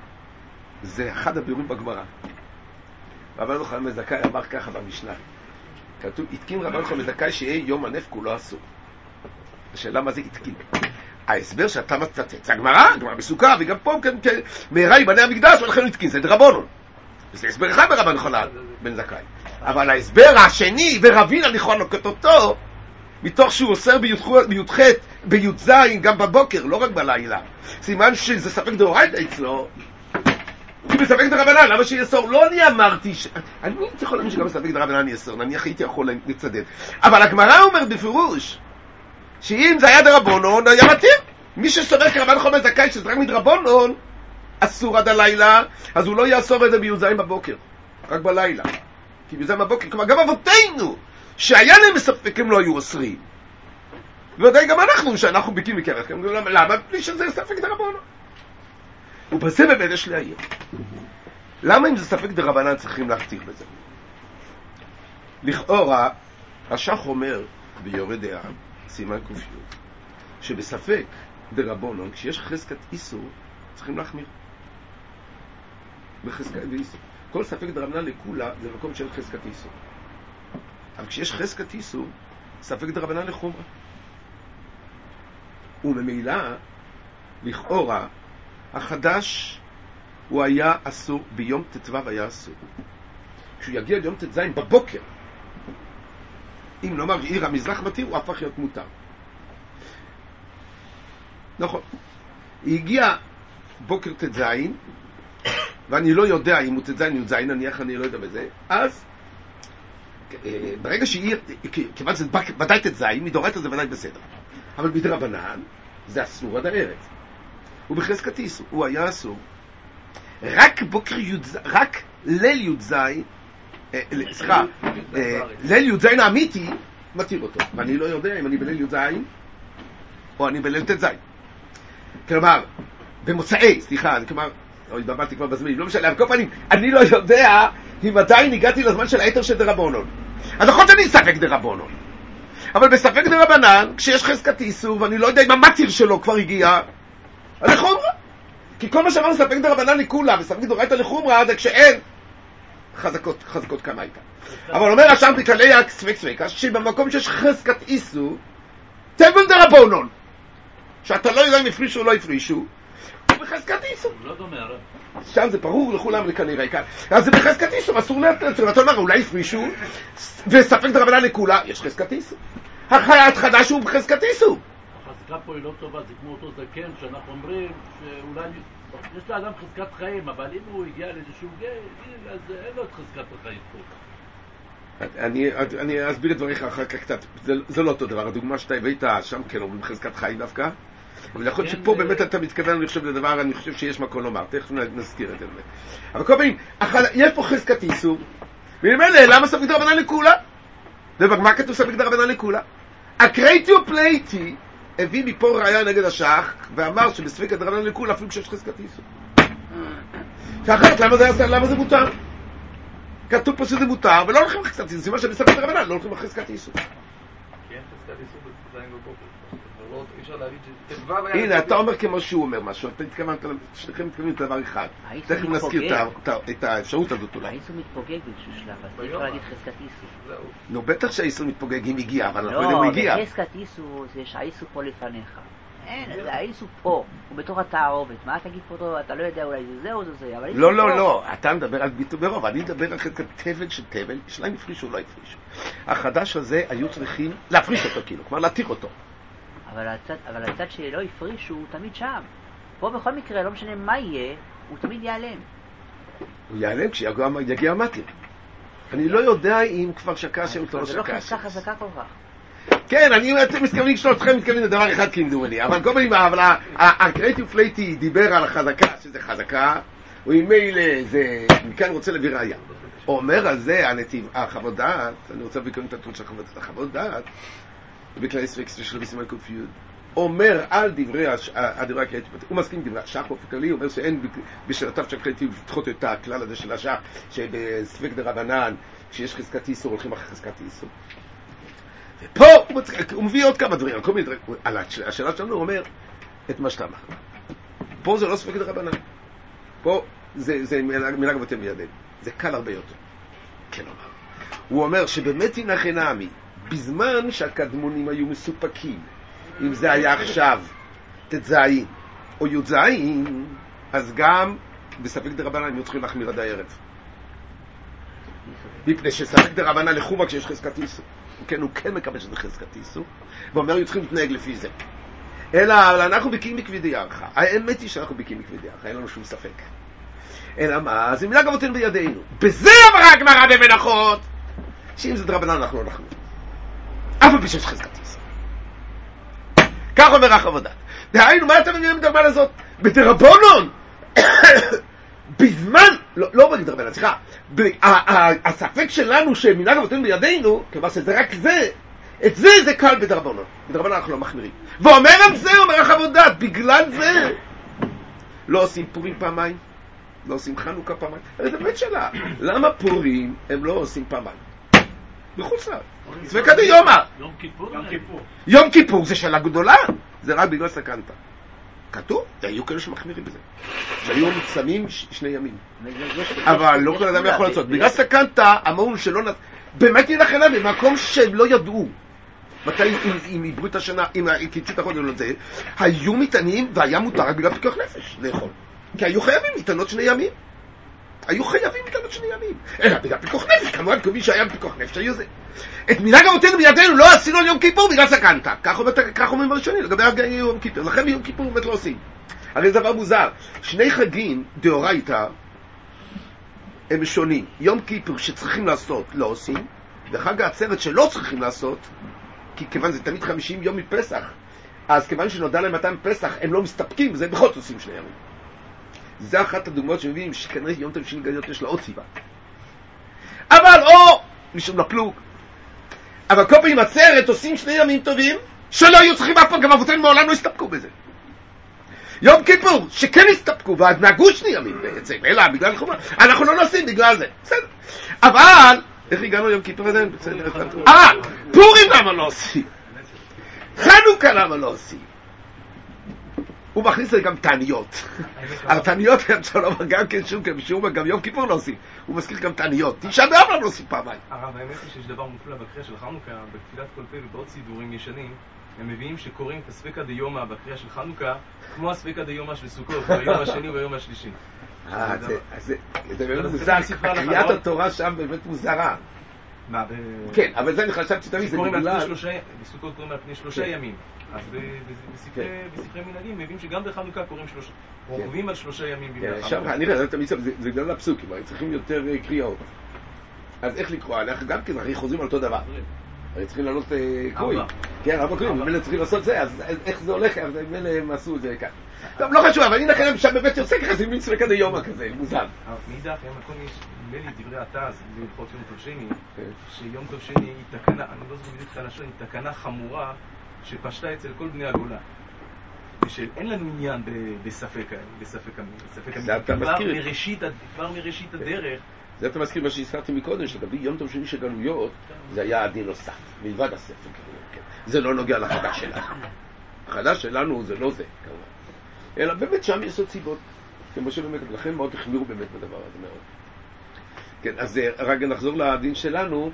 זה אחד הבירורים בגמרא. רבי יוחנן מזכאי אמר ככה במשנה. כתוב, התקין רבי יוחנן מזכאי שיהיה יום הנפק הוא לא אסור. השאלה מה זה התקין? ההסבר שאתה מצטט, זה הגמרא, גמרא בסוכה, וגם פה כן, כן, מהרה היא בני המקדש, ולכן הוא התקין, זה דרבנן. וזה הסבר אחד ברבי יוחנן בן זכאי. אבל ההסבר השני, ורבינה נכון נוקט אותו, מתוך שהוא אוסר בי"ח, בי"ז, גם בבוקר, לא רק בלילה. סימן שזה ספק דאורייתא אצלו, כי בספק דרבנן, למה שיאסור? לא אני אמרתי ש... אני לא יכול להאמין שגם בספק דרבנן אני אסור, נניח הייתי יכול לצדד. אבל הגמרא אומרת בפירוש, שאם זה היה דרבנן, היה מתאים. מי שסובר כרבן יוחנן בן זכאי, שזה רק מדרבנן, אסור עד הלילה, אז הוא לא יאסור את זה בי"ז בבוקר, רק בלילה. כי בי"ז בבוקר, כלומר גם אבותינו, שהיה להם ספק, הם לא היו אוסרים. וודאי גם אנחנו, שאנחנו בקיאים מכבדי ערכה, למה? בלי שזה ספק דרבנן. ובזה באמת יש להעיר. למה אם זה ספק דרבנן צריכים להכתיר בזה? לכאורה, השח אומר ביורה דעה, סימן קופיות, שבספק דרבנן, כשיש חזקת איסור, צריכים להחמיר. בחזקת איסור. כל ספק דרבנן לכולה זה מקום של חזקת איסור. אבל כשיש חזקת איסור, ספק דרבנן לחומרה. וממילא, לכאורה, החדש הוא היה אסור, ביום ט"ו היה אסור. כשהוא יגיע ליום ט"ז בבוקר, אם נאמר עיר המזרח מתיר, הוא הפך להיות מותר. נכון. היא הגיעה בוקר ט"ז, ואני לא יודע אם הוא ט"ז או י"ז, נניח אני לא יודע בזה, אז ברגע שהיא, כיוון שזה ודאי ט"ז, מדאורייתא זה ודאי בסדר. אבל בדרבנן זה אסור עד הערב. הוא בחזקת איסור, הוא היה אסור. רק בוקר י"ז, רק ליל י"ז, סליחה, ליל י"ז האמיתי מתיר אותו. ואני לא יודע אם אני בליל י"ז או אני בליל ט"ז. כלומר, במוצאי, סליחה, כלומר, לא התבלבלתי כבר בזמנים, לא משנה, אבל כל פעמים, אני לא יודע אם עדיין הגעתי לזמן של היתר של דרבנן. אז נכון שאני ספק דרבנן. אבל בספק דרבנן, כשיש חזקת איסור, ואני לא יודע אם המתיר שלו כבר הגיע, אז לחומרה. כי כל מה שאמרנו ספק דרבנן לכולה וספק דאורייתא לחומרא זה כשאין חזקות, חזקות כמה הייתה. אבל אומר השם בכללי הספק ספקה, שבמקום שיש חזקת איסור, תבל דרבנן, שאתה לא יודע אם הפרישו או לא הפרישו, הוא בחזקת איסור. הוא לא דומה, הרי. שם זה ברור לכולם כנראה כאן. אז זה בחזקת איסור, אסור לתת, אתה אומר, אולי הפרישו, וספק דרבנן לכולה, יש חזקת איסור. החיית חדש הוא בחזקת איסור. החזקה פה היא לא טובה, זה כמו אותו זקן, שאנחנו אומרים שאולי יש לאדם חזקת חיים, אבל אם הוא הגיע לאיזשהו גיל, אז אין לו את חזקת החיים פה. אני, אני אסביר את דבריך אחר כך קצת, זה, זה לא אותו דבר, הדוגמה שאתה הבאת שם כן אומרים חזקת חיים דווקא, אבל יכול להיות שפה באמת אתה מתכוון, אני חושב לדבר, אני חושב שיש מקום לומר, תכף נזכיר את זה. אבל כל פעמים, יש פה חזקת איסור, וממילא, למה ספק דרבנן לכולה? ומה כתוב ספק דרבנן לכולה? הקרייטי ופלייטי הביא מפה ראיה נגד השח, ואמר שבספק דרבנן לכולה אפילו כשיש חזקת איסור. שאחרת, למה זה, למה זה מותר? כתוב פה שזה מותר, ולא הולכים לחזקת איסור, סימן שבספק דרבנן לא הולכים לחזקת איסור. כן, חזקת איסור בזין בבוקר. אי אפשר להגיד שזה... הנה, אתה אומר כמו שהוא אומר משהו, אתה מתכוונת, שניכם מתכוונים לדבר אחד. תכף נזכיר את האפשרות הזאת אולי. האיסור מתפוגג באיזשהו שלב, אז אי אפשר להגיד חזקת איסור. נו, בטח שהאיסור מתפוגג אם הגיע, אבל אנחנו יודעים הוא הגיע. לא, בחזקת איסור זה שהאיסור פה לפניך. אין, האיסור פה, הוא בתוך התערובת. מה תגיד פה, אתה לא יודע אולי זה זה או זה זה, אבל לא, לא, לא, אתה מדבר על ביטול ברוב, אני מדבר על חזקת תבל של תבל, שלהם הפרישו או לא הפרישו. החדש הזה היו צריכים להפריש אותו כאילו, כלומר להתיר אותו. אבל הצד, אבל הצד שלא הפרישו הוא תמיד שם. פה בכל מקרה, לא משנה מה יהיה, הוא תמיד ייעלם. הוא ייעלם כשיגיע המתיר. אני לא יודע אם כבר שקע שם או לא שקע שם. זה לא חזקה חזקה כל כך. כן, אני אתם מתכוונים שלושתכם מתכוונים לדבר אחד כמדומני, אבל כל מיני, אבל הקרייטיב פלייטי דיבר על החזקה, שזה חזקה, וממילא זה, מכאן רוצה להביא ראיה. אומר על זה הנתיב, החוות דעת, אני רוצה להביא כאן את התות של החוות דעת, בכלל ספק של בסימן קופיוד, אומר על דברי הדברי הקרייטיב, הוא מסכים דברי השח באופן כללי, הוא אומר שאין בשלטיו של הקרייטיב לדחות את הכלל הזה של השח, שבספק דרבנן, כשיש חזקת איסור, הולכים אחרי חזקת איסור. ופה הוא, מצ... הוא מביא עוד כמה דברים, על כל מיני דברים, על השאלה שלנו הוא אומר את מה שאתה אמר. פה זה לא ספק דרבנן. פה זה, זה מילה גבוהה בידינו. זה קל הרבה יותר. כן אומר. הוא אומר שבאמת הנה נעמי, בזמן שהקדמונים היו מסופקים, אם זה היה עכשיו תזעין או יזעין, אז גם בספק דרבנן הם צריכים להחמיר עד הערב. מפני שספק דרבנן לחומה כשיש חזקת איסור. כן, הוא כן מקבל שזה חזקת איסור, ואומר, צריכים להתנהג לפי זה. אלא, אבל אנחנו בקיאים בכבדי ערכה. האמת היא שאנחנו בקיאים בכבדי ערכה, אין לנו שום ספק. אלא מה? זה מילה גבותינו בידינו. בזה אמרה הגמרא במנחות, שאם זה דרבנן אנחנו לא נחמיר. אף על פי שיש חזקת איסור. כך אומר החוות דעת. דהיינו, מה אתם מבינים בדרבנן הזאת? בדרבנן! בזמן, לא, לא בגיד דרבנן, סליחה, הספק שלנו שמילה גבותינו בידינו, כיוון שזה רק זה, את זה זה קל בדרבנן. בדרבנן אנחנו לא מחמירים. ואומר על זה, אומר החוות דעת, בגלל זה לא עושים פורים פעמיים, לא עושים חנוכה פעמיים. הרי זה באמת שאלה, למה פורים הם לא עושים פעמיים? בחוץ לארץ. ספקא דיומא. יום כיפור. יום כיפור זה שאלה גדולה, זה רק בגלל סקנטה. כתוב, היו כאלה שמחמירים בזה. שהיו מצמים שני ימים. אבל לא כל אדם יכול לעשות. בגלל סקנטה, אמרו שלא נת... באמת ילכן עליהם, במקום שהם לא ידעו. מתי, אם עברו את השנה, אם קידשו את החודש לזה, היו מטענים והיה מותר רק בגלל פיקוח נפש לאכול. כי היו חייבים מטענות שני ימים. היו חייבים מטענות שני ימים. אלא בגלל פיקוח נפש, כמובן כמי שהיה פיקוח נפש, היו זה. את מנהג אבותינו בידינו לא עשינו על יום כיפור בגלל סקנטה. כך אומרים בראשונים, לגבי יום כיפור. לכן ביום כיפור באמת לא עושים. הרי זה דבר מוזר. שני חגים, דאורייתא, הם שונים. יום כיפור שצריכים לעשות, לא עושים. וחג העצרת שלא צריכים לעשות, כי כיוון זה תמיד חמישים יום מפסח, אז כיוון שנודע להם מתי פסח, הם לא מסתפקים, וזה בכל זאת עושים שני ימים. זה אחת הדוגמאות שמביאים, שכנראה יום טוב של גדיות יש לה עוד סיבה. אבל או, משום לפלוג. אבל כל פעמים עצרת עושים שני ימים טובים, שלא היו צריכים אף פעם, גם אבותינו מעולם לא הסתפקו בזה. יום כיפור, שכן הסתפקו, ועד נהגו שני ימים בעצם, אלא בגלל חומה, אנחנו לא נוסעים בגלל זה, בסדר. אבל, איך הגענו יום כיפור הזה? בסדר. אה, פורים למה לא עושים? חנוכה למה לא עושים? הוא מכניס לי גם תעניות. התעניות אפשר לומר גם כן שום כמשום, גם יום כיפור לא עושים. הוא מזכיר גם תעניות. תשעה באב לא עושים פעמיים. הרב, האמת היא שיש דבר מופלא בקריאה של חנוכה, בתפילת כל פה ובעוד סידורים ישנים, הם מביאים שקוראים את הספקא דיומא בקריאה של חנוכה, כמו הספקא דיומא של סוכות, ביום השני וביום השלישי. אה, זה באמת מוזר. קריאת התורה שם באמת מוזרה. מה, כן, אבל זה אני חשבתי תמיד, זה בגלל... בסוכות קוראים על פני שלושה ימים. אז בספרי מנהגים מביאים שגם בחנוכה קוראים שלושה, רוכבים על שלושה ימים בימי חנוכה. שם, אני רואה, זה בגלל הפסוקים, צריכים יותר קריאות. אז איך לקרוא? אנחנו גם כן, אנחנו חוזרים על אותו דבר. הרי צריכים לעלות קרואים. כן, ארבע קרואים, אם אלה צריכים לעשות זה, אז איך זה הולך? אז אם אלה הם עשו את זה כאן. טוב, לא חשוב, אבל הנה לכם שם בבית יוצא ככה, זה מין ספקא דיומא כזה, מוזר. מאידך, הם הכל יש, נדמה לי דברי התז, בהלכות יום טוב שני, שיום טוב שני היא תקנה, אני לא זוכר בדיוק את הלשון, היא תקנה חמורה שפשטה אצל כל בני הגולה. ושאין לנו עניין בספק, בספק המין. כבר מראשית הדרך. זה אתה מזכיר מה שהזכרתי מקודם, שלגבי יום טוב שני של גלויות, זה היה הדין נוסף, מלבד הספק. זה לא נוגע לחדש שלנו. החדש שלנו זה לא זה, כמובן. אלא באמת שם יש עוד סיבות. כמו שבאמת, לכן מאוד החמירו באמת בדבר הזה מאוד. כן, אז רגע נחזור לדין שלנו.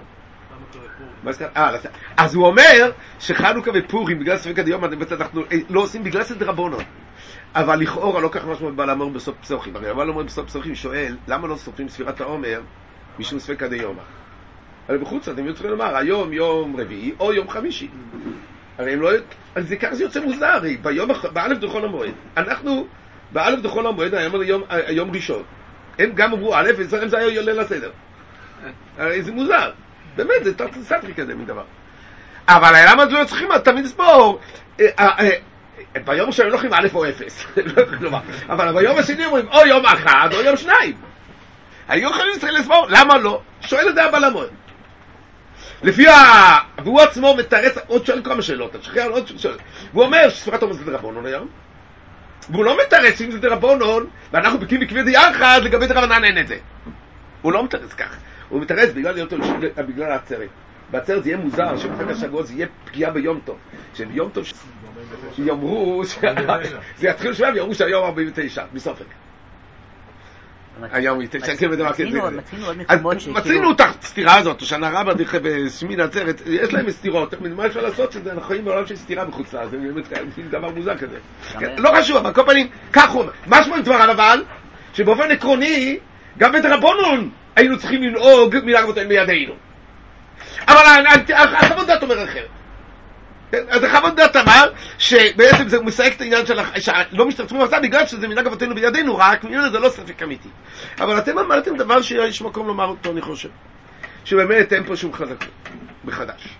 אז הוא אומר שחנוכה ופורים בגלל ספקא דיומא אנחנו לא עושים בגלל סדר רבנן, אבל לכאורה לא כך משהו בא לאמור בסוף פסוחים. הרי אבל אומרים בסוף פסוחים שואל למה לא סופרים ספירת העומר משום ספקא דיומא? הרי בחוץ אתם יכולים לומר היום יום רביעי או יום חמישי, הרי הם לא, אז זה ככה זה יוצא מוזר. הרי ביום באלף דחול המועד אנחנו באלף דחול המועד היום היום ראשון, הם גם אמרו א' ואצלם זה היה ליל הסדר. הרי זה מוזר באמת, זה סטרי כזה מדבר. אבל למה לא צריכים תמיד לספור? ביום שהם לא יכולים א' או אפס, אבל ביום השני אומרים או יום אחד או יום שניים. היו יכולים לספור, למה לא? שואל את זה הבעל המועד. לפי ה... והוא עצמו מתרץ, עוד שואל כמה שאלות, והוא אומר שספירת העומר זה דרבנן היום, והוא לא מתרץ אם זה דרבנן, ואנחנו בקיאים בקביעת יחד לגבי דרבנן אין את זה. הוא לא מתרץ כך. הוא מתרץ בגלל בגלל העצרת. בעצרת זה יהיה מוזר, שבחג השבועות זה יהיה פגיעה ביום טוב. שביום טוב שיאמרו, זה יתחיל שבעה ויאמרו שהיום ארבעים ותשע, מסופק. היום יתשע, כן, בדבר כזה. מצאינו את הסתירה הזאת, שנה רבה בשמין העצרת, יש להם סתירות, מה אפשר לעשות שזה? אנחנו חיים בעולם של סתירה בחוץ לה, זה באמת דבר מוזר כזה. לא חשוב, אבל כל פנים, כך הוא אומר. מה שמו עם דבריו אבל, שבאופן עקרוני, גם בדרבנן היינו צריכים לנהוג מנהג אבותינו בידינו. אבל החוות דעת אומר אחר. אז החוות דעת אמר שבעצם זה מסייג את העניין שלא משתתפים במסע בגלל שזה מנהג אבותינו בידינו, רק מנהג זה לא ספק אמיתי. אבל אתם אמרתם דבר שיש מקום לומר אותו, אני חושב. שבאמת אין פה שום חזקות בחדש.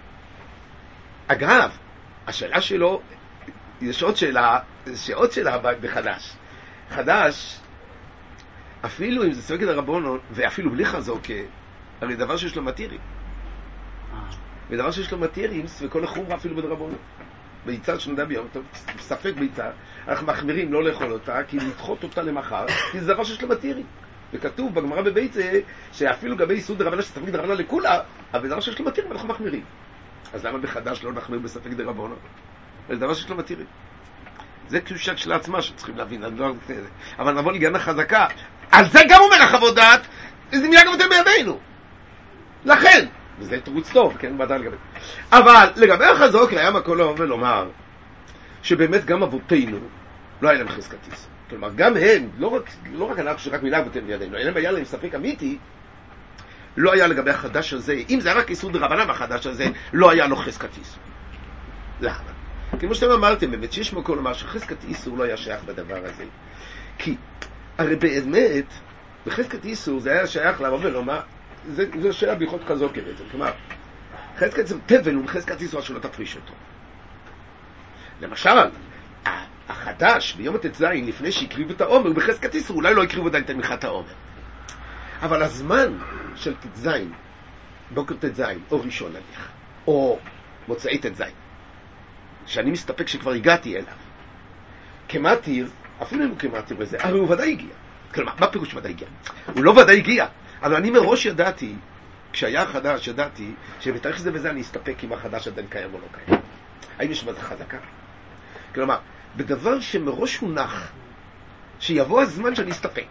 אגב, השאלה שלו, יש עוד שאלה, שעוד שאלה בחדש. חדש, אפילו אם זה ספק דרבנן, ואפילו בלי חזוק, הרי דבר שיש לו מתירי. ודבר שיש לו מתירי, וכל החומרה אפילו בדרבנן. ביצה שנדע ביום, ספק ביצה, אנחנו מחמירים לא לאכול אותה, כי לדחות אותה למחר, כי זה דבר שיש לו מתירי. וכתוב בגמרא בביצה, שאפילו גבי איסור דרבנן, שספק דרבנן לכולה, אבל דבר שיש לו מתירי, ואנחנו מחמירים. אז למה בחדש לא נחמיר בספק דרבנן? זה דבר שיש לו מתירי. זה קושק של עצמה שצריכים להבין, אבל נבוא לעניין החזקה. על זה גם אומר החוות דעת, זה מנהג אבותינו בידינו. לכן, וזה תירוץ טוב, כן, בעדה לגבי. אבל לגבי החזוק היה מקום לבוא ולומר שבאמת גם אבותינו לא היה להם חזקת איסור. כלומר, גם הם, לא רק, לא רק אנחנו שרק מנהג אבותינו בידינו, אלא היה להם ספק אמיתי, לא היה לגבי החדש הזה, אם זה היה רק איסור דרבנן החדש הזה, לא היה לו חזקת איסור. למה? כמו שאתם אמרתם, באמת שיש מקום לומר שחזקת איסור לא היה שייך בדבר הזה. כי הרי באמת, בחזקת איסור זה היה שייך לבוא ולומר, זו שאלה בהלכות חזוקה בעצם. כלומר, חזקת איסור תבל הוא בחזקת איסור שלא תפריש אותו. למשל, החדש ביום הט"ז לפני שהקריבו את העומר, בחזקת איסור אולי לא הקריבו עדיין תמיכת העומר. אבל הזמן של ט"ז, בוקר ט"ז, או ראשון נניח, או מוצאי ט"ז, שאני מסתפק שכבר הגעתי אליו, כמתיר, אפילו אם הוא כמתיר בזה, הרי הוא ודאי הגיע. כלומר, מה פירוש ודאי הגיע? הוא לא ודאי הגיע, אבל אני מראש ידעתי, כשהיה חדש ידעתי, שבתאריך זה וזה אני אסתפק אם החדש עדיין קיים או לא קיים. האם יש מה זה חזקה? כלומר, בדבר שמראש הונח, שיבוא הזמן שאני אסתפק.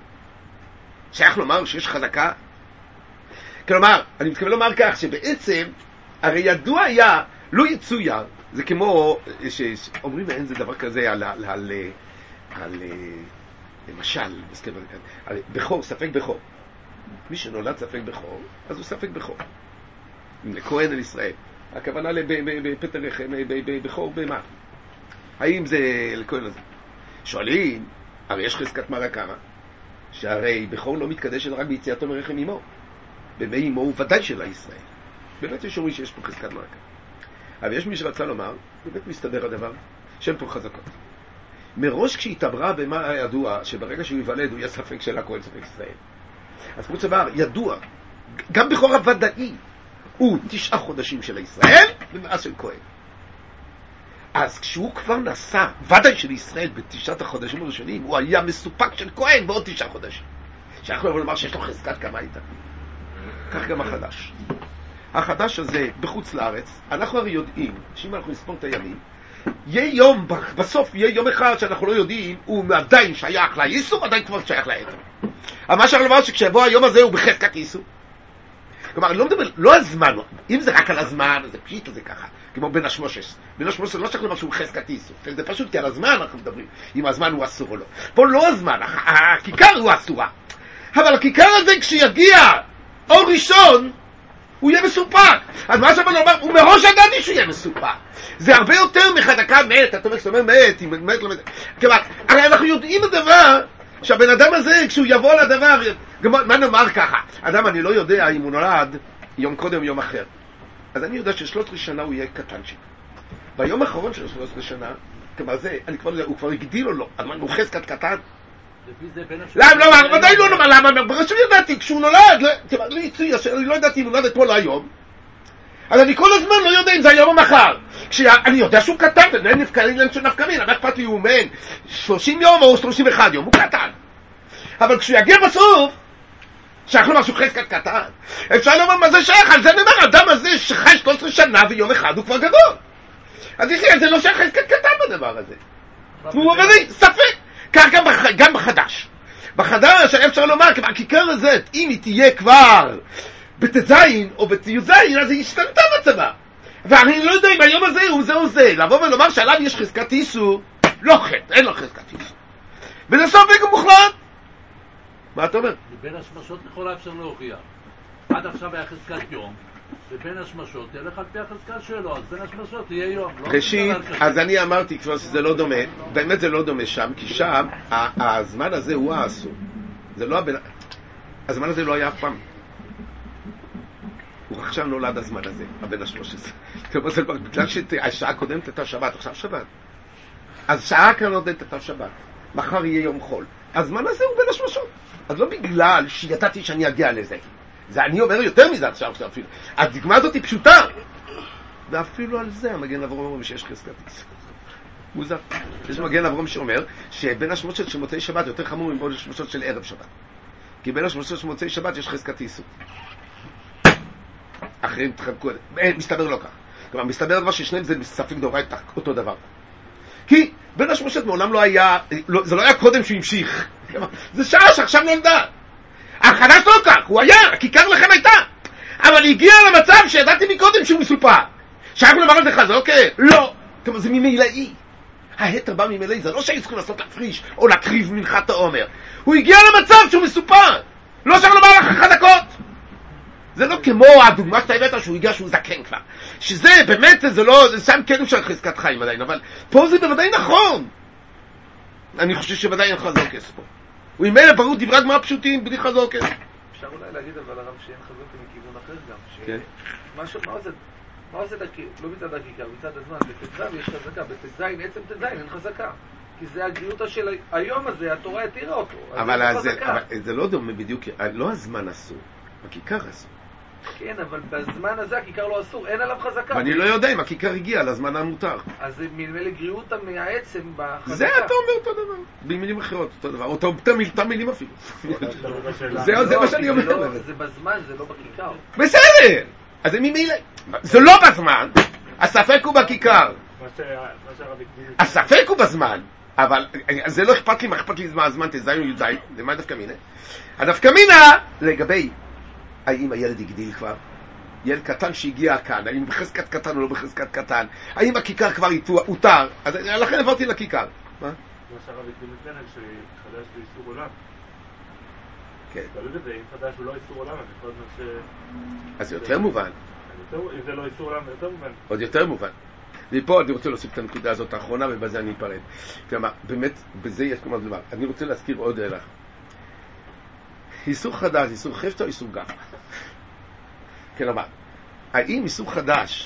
שייך לומר שיש חזקה? כלומר, אני מתכוון לומר כך, שבעצם, הרי ידוע היה, לא יצויה, זה כמו, שאומרים אין זה דבר כזה על, על, על, על למשל, על בכור, ספק בכור. מי שנולד ספק בכור, אז הוא ספק בכור. לכהן על ישראל. הכוונה בפטר רחם, בכור במה? האם זה לכהן הזה? שואלים, הרי יש חזקת מראה כמה? שהרי בכור לא מתקדש אלא רק ביציאתו מרחם אמו. במי אמו הוא ודאי של הישראל. באמת יש אומרים שיש פה חזקת מראה כמה. אבל יש מי שרצה לומר, באמת מסתבר הדבר, שהן פה חזקות. מראש כשהתעברה במה הידוע, שברגע שהוא יוולד הוא יהיה ספק של הכהן ספק ישראל. אז כמו צבר, ידוע, גם בכור הוודאי, הוא תשעה חודשים של ישראל ומאז של כהן. אז כשהוא כבר נסע ודאי של ישראל בתשעת החודשים הראשונים, הוא היה מסופק של כהן בעוד תשעה חודשים. שאנחנו יכולים לומר שיש לו חזקת כמה הייתה. כך גם החדש. החדש הזה בחוץ לארץ, אנחנו הרי יודעים שאם אנחנו נספור את הימים, יהיה יום, בסוף יהיה יום אחד שאנחנו לא יודעים, הוא עדיין שייך לאיסור, עדיין כבר שייך לאתר. אבל מה שאנחנו לומר שכשיבוא היום הזה הוא בחזקת איסור. כלומר, אני לא מדבר, לא הזמן, אם זה רק על הזמן, זה פשיט, זה ככה, כמו בין השמושש. בין השמושש לא צריך לומר שהוא חזקת איסור. זה פשוט כי על הזמן אנחנו מדברים, אם הזמן הוא אסור או לא. פה לא הזמן, הכיכר הוא אסורה. אבל הכיכר הזה כשיגיע אור ראשון, הוא יהיה מסופק. אז מה שאתה אומר, הוא מראש ידעתי שהוא יהיה מסופק. זה הרבה יותר מחזקה מת, אתה אומר, זאת אומרת, מת, אם מת לא מת. כלומר, הרי אנחנו יודעים הדבר, שהבן אדם הזה, כשהוא יבוא לדבר, מה נאמר ככה? אדם, אני לא יודע אם הוא נולד יום קודם או יום אחר. אז אני יודע ששלוש עשרה שנה הוא יהיה קטנצ'יק. ביום האחרון של שלוש עשרה שנה, כלומר זה, אני כבר, הוא כבר הגדיל או לא? אז מה, הוא חזקת קטן? למה, לא, ודאי לא נאמר, למה? ברשום ידעתי, כשהוא נולד, אני לא ידעתי אם הוא נולד אתמול היום, אז אני כל הזמן לא יודע אם זה היום או מחר. כשאני יודע שהוא קטן, אין נפקרים להם שנפקרים, אבל אכפת לי הוא מן שלושים יום או שלושים ואחד יום, הוא קטן. אבל כשהוא יגיע בסוף, שייך לו משהו חזקת קטן. אפשר לומר מה זה שייך, על זה נאמר, האדם הזה שחי שלוש עשרה שנה ויום אחד הוא כבר גדול. אז יחי, זה לא שייך חזקת קטן בדבר הזה. והוא אומר לי, ספק. כך גם, בח... גם בחדש. בחדש אפשר לומר, הכיכר הזה, אם היא תהיה כבר בתזין או בתיוזין, אז היא השתנתה בצבא. ואני לא יודע אם היום הזה הוא זה או זה. לבוא ולומר שעליו יש חזקת איסור, לא חטא, אין לו חזקת איסור. וזה סופק ומוחלט. מה אתה אומר? בין השמשות לכאורה אפשר להוכיח. עד עכשיו היה חזקת יום, ובין השמשות תלך על פי החזקה שלו, אז בין השמשות תהיה יום. ראשית, אז אני אמרתי כבר שזה לא דומה, באמת זה לא דומה שם, כי שם הזמן הזה הוא האסור. זה לא הבן... הזמן הזה לא היה אף פעם. הוא עכשיו נולד הזמן הזה, הבן השלוש עשרה. כלומר, זה בגלל שהשעה קודמת הייתה שבת, עכשיו שבת. אז שעה קודמת הייתה שבת, מחר יהיה יום חול. הזמן הזה הוא בין השלושות. אז לא בגלל שידעתי שאני אגיע לזה. זה אני אומר יותר מזה עכשיו אפילו. הדגמה הזאת היא פשוטה. ואפילו על זה המגן אברום אומר שיש חזקת איסור. מוזר. יש מגן אברום שאומר שבין השמשות של מוצאי שבת יותר חמור מבין השמשות של ערב שבת. כי בין השמשות של מוצאי שבת יש חזקת איסור. אחרים תחלקו, מסתבר לא כך. כלומר, מסתבר דבר ששניהם זה ספק דאורייתא, אותו דבר. כי בין השמשות מעולם לא היה, לא, זה לא היה קודם שהוא המשיך. זה שעה שעכשיו נולדה. החדש לא כך, הוא היה, הכיכר לכם הייתה. אבל הגיע למצב שידעתי מקודם שהוא מסופק. שייך לומר על זה חזוק? לא. כלומר, זה ממילאי. ההתר בא ממילאי, זה לא שהיו צריכים לעשות להפריש או להקריב מנחת העומר. הוא הגיע למצב שהוא מסופק. לא שייך לומר לך חזקות. זה לא כמו הדוגמה שאתה הבאת שהוא הגיע שהוא זקן כבר. שזה באמת, זה לא, זה שם כן של חזקת חיים עדיין, אבל פה זה בוודאי נכון. אני חושב שבוודאי אין חזוקס פה. הוא עם אלה ברור דברי הגמרא פשוטים בלי חזוקס. אפשר אולי להגיד אבל הרב שאין חזוקס מכיוון אחר גם. כן. מה עושה? מה עושה דקי? לא מצד הכיכר, מצד הזמן. בתזין יש חזקה, בתזין, עצם תזין, אין חזקה. כי זה הגריעותה של היום הזה, התורה התירה אותו. אבל זה לא דומה בדיוק, לא הזמן אסור, הכיכר אסור. כן, אבל בזמן הזה הכיכר לא אסור, אין עליו חזקה. ואני לא יודע אם הכיכר הגיע לזמן המותר. אז זה מלמל גריעותה מהעצם בחזקה. זה אתה אומר אותו דבר, במילים אחרות אותו דבר, אותו מילים אפילו. זה מה שאני אומר. זה בזמן, זה לא בכיכר. בסדר! אז זה ממילא. זה לא בזמן, הספק הוא בכיכר. הספק הוא בזמן, אבל זה לא אכפת לי, מה אכפת לי זמן, הזמן תזיין או יזיין, זה מה דווקא מינה? הדווקא מינה לגבי האם הילד הגדיל כבר, ילד קטן שהגיע כאן, האם בחזקת קטן או לא בחזקת קטן, האם הכיכר כבר הותר, אז לכן עברתי לכיכר. מה? מה שהרב הקדים לפני שחדש באיסור עולם. כן. תלוי בזה, אם חדש הוא לא איסור עולם, אז יכול להיות ש... אז יותר מובן. אם זה לא איסור עולם, זה יותר מובן. עוד יותר מובן. ופה אני רוצה להוסיף את הנקודה הזאת האחרונה, ובזה אני אפרד. כלומר, באמת, בזה יש כמה דבר. אני רוצה להזכיר עוד אלך. איסור חדש, איסור חפצה או איסור גף? כלומר, האם איסור חדש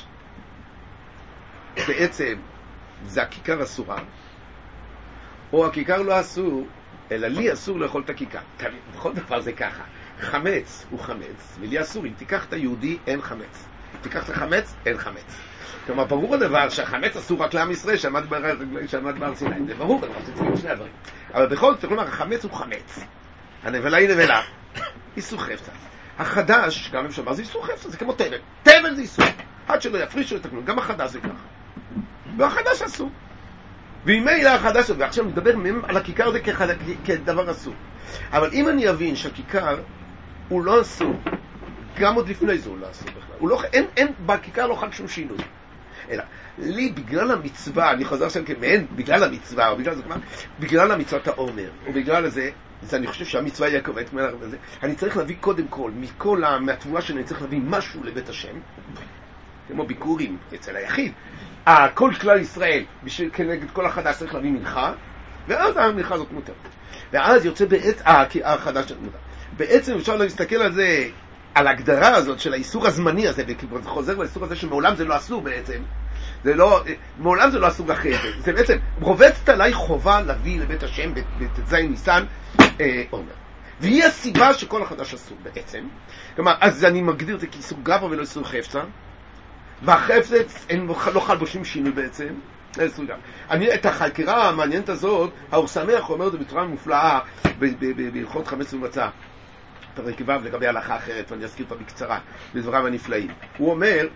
בעצם זה הכיכר אסורה, או הכיכר לא אסור, אלא לי אסור לאכול את הכיכר? בכל דבר זה ככה. חמץ הוא חמץ, ולי אסור. אם תיקח את היהודי, אין חמץ. אם תיקח את החמץ, אין חמץ. כלומר, ברור הדבר שהחמץ אסור רק לעם ישראל שעמד בהר סיני. זה ברור, אנחנו צריכים שני הדברים. אבל בכל זאת, כלומר, החמץ הוא חמץ. הנבלה היא נבלה. איסור חפצה. החדש, גם אם שאמר, זה איסור חפצה, זה כמו תבל. תבל זה איסור. עד שלא יפרישו את הכלום. גם החדש זה ככה. והחדש אסור. וממילא החדש, ועכשיו נדבר על הכיכר הזה כדבר אסור. אבל אם אני אבין שהכיכר הוא לא אסור, גם עוד לפני זה הוא לא אסור בכלל. הוא לא, אין, אין, בכיכר לא חל שום שינוי. אלא, לי בגלל המצווה, אני חוזר שם כמעין, בגלל המצווה, או בגלל זה כמה, בגלל המצוות העומר, או בגלל זה, זה אני חושב שהמצווה היא הקובעת, אני צריך להביא קודם כל, מכל מהתבואה שאני צריך להביא משהו לבית השם, כמו ביקורים אצל היחיד, כל כלל ישראל, בשביל כנגד כל החדש צריך להביא מנחה, ואז המנחה הזאת מותרת. ואז יוצא בעצם, אה, כי החדש הזאת מותרת. בעצם אפשר להסתכל על זה, על ההגדרה הזאת של האיסור הזמני הזה, וזה חוזר לאיסור הזה שמעולם זה לא אסור בעצם, זה לא, מעולם זה לא אסור אחרי זה, זה בעצם, רובצת עליי חובה להביא לבית השם בתז ניסן אה, עומר. והיא הסיבה שכל החדש אסור בעצם. כלומר, אז אני מגדיר את זה כאיסור גבר ולא איסור חפצה, והחפץ אין, לא חל בו שום שינוי בעצם, אני את החקירה המעניינת הזאת, האור שמח אומר את זה בצורה מופלאה בהלכות חמץ ומצה, פרק ו' לגבי הלכה אחרת, ואני אזכיר אותה בקצרה בדבריו הנפלאים. הוא אומר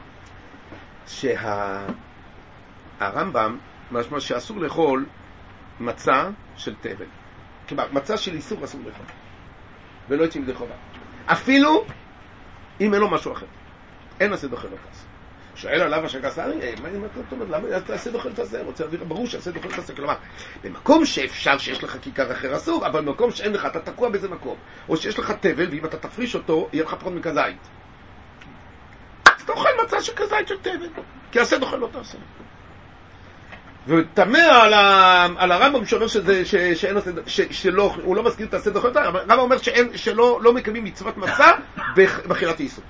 שהרמב"ם משמע שאסור לאכול מצה של תבל, כלומר מצה של איסור אסור לאכול ולא יוצאים ידי חובה, אפילו אם אין לו משהו אחר, אין עשה דוכל לא תעשה. שואל עליו השגס הארי, מה אם אתה אומרת, למה תעשה דוכל תעשה? רוצה להביא, ברור שעשה דוכל תעשה. כלומר, במקום שאפשר שיש לך כיכר אחר אסור, אבל במקום שאין לך, אתה תקוע באיזה מקום. או שיש לך תבל, ואם אתה תפריש אותו, יהיה לך פחות מכזית. אז אתה אוכל מצה של כזית של תבל, כי עשה דוכל לא תעשה. ותמה על הרמב"ם שאומר שזה, שאין עשה, שלא, הוא לא מזכיר את העשה דוכל תעשה, אבל הרמב"ם אומר שלא מקיימים מצוות מצה באכילת איסור.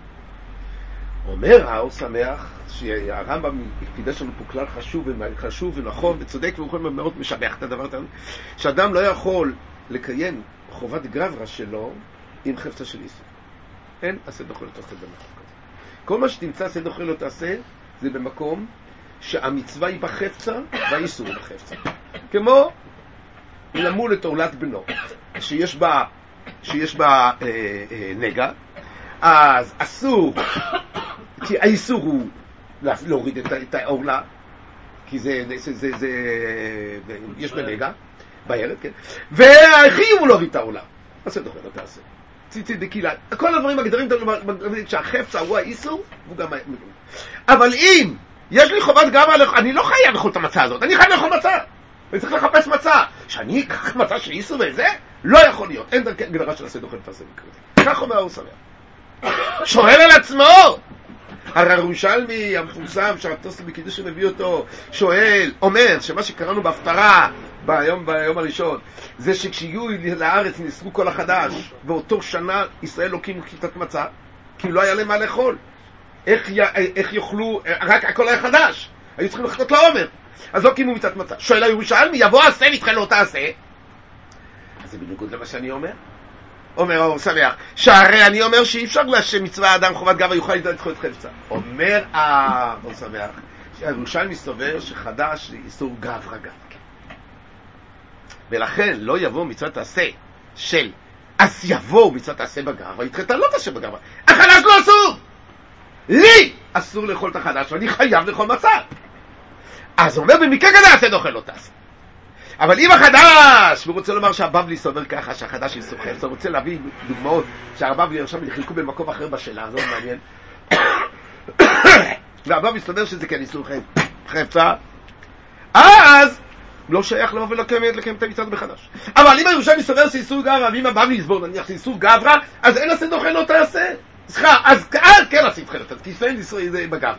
אומר האור שמח שהרמב"ם קידש לנו פה כלל חשוב וחשוב ונכון וצודק, והוא יכול מאוד משבח את הדבר הזה, שאדם לא יכול לקיים חובת גברא שלו עם חפצה של איסור. אין עשה דוכל לא תעשה במקום כזה. כל מה שתמצא עשה דוכל לא תעשה זה במקום שהמצווה היא בחפצה והאיסור היא בחפצה. כמו למול את עולת בנו שיש בה, שיש בה אה, אה, נגע, אז אסור, כי האיסור הוא להוריד את, את העולה, כי זה, זה, זה, זה, יש בנגע, בילד, כן? והחיוב הוא להוריד את העולה. עשה דוכל, לא תעשה. ציצי דקילה. כל הדברים הגדרים, שהחפצה הוא האיסור, הוא גם... אבל אם יש לי חובת גברא, אני לא חייב לאכול את המצה הזאת, אני חייב לאכול מצה. אני צריך לחפש מצה. שאני אקח מצה של איסור וזה, לא יכול להיות. אין גדרה של עשה דוכל, תעשה בקרוב. כך אומר האור שמח. שואל על עצמו, הרי ירושלמי המפורסם שהתוספות בקידוש מביא אותו, שואל, אומר שמה שקראנו בהפטרה ביום, ביום הראשון זה שכשיהיו לארץ נסרו כל החדש, ואותו שנה ישראל לא קימו כיתת מצה, כי לא היה להם מה לאכול. איך, איך יאכלו, רק הכל היה חדש, היו צריכים לחכות לעומר, אז לא קימו מצת מצה. שואל הירושלמי, יבוא עשה נתחיל לא תעשה. אז זה בניגוד למה שאני אומר. אומר האור שמח, שהרי אני אומר שאי אפשר שמצווה האדם חובת גברא יוכל לדחות את חפצה. אומר האור שמח, שהירושלמי סובר שחדש זה איסור גברא גם. ולכן לא יבוא מצוות עשה של, אז יבוא מצוות עשה בגברא, יתחתה לא תעשה בגברא. החדש לא אסור! לי אסור לאכול את החדש, ואני חייב לאכול מצה. אז הוא אומר, במקרה כזה עשה נוכל לא תעשה. אבל אם החדש, הוא רוצה לומר שהבבלי סובר ככה, שהחדש איסור חפצה, הוא רוצה להביא דוגמאות שהבבלי עכשיו נחלקו במקום אחר בשאלה, זה מאוד מעניין. והבבלי סובר שזה כן איסור חפצה, אז לא שייך לבוא ולקיים את המצוות מחדש. אבל אם הירושלמי סובר שאיסור גברא, ואם הבבלי יסבור נניח שאיסור גברא, אז אין עשה נוכל לא תעשה. סליחה, אז כן עשית חלק, כי ישראל ישראל זה בגברא.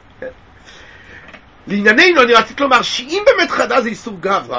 לענייננו אני רציתי לומר שאם באמת חדש זה איסור גברא,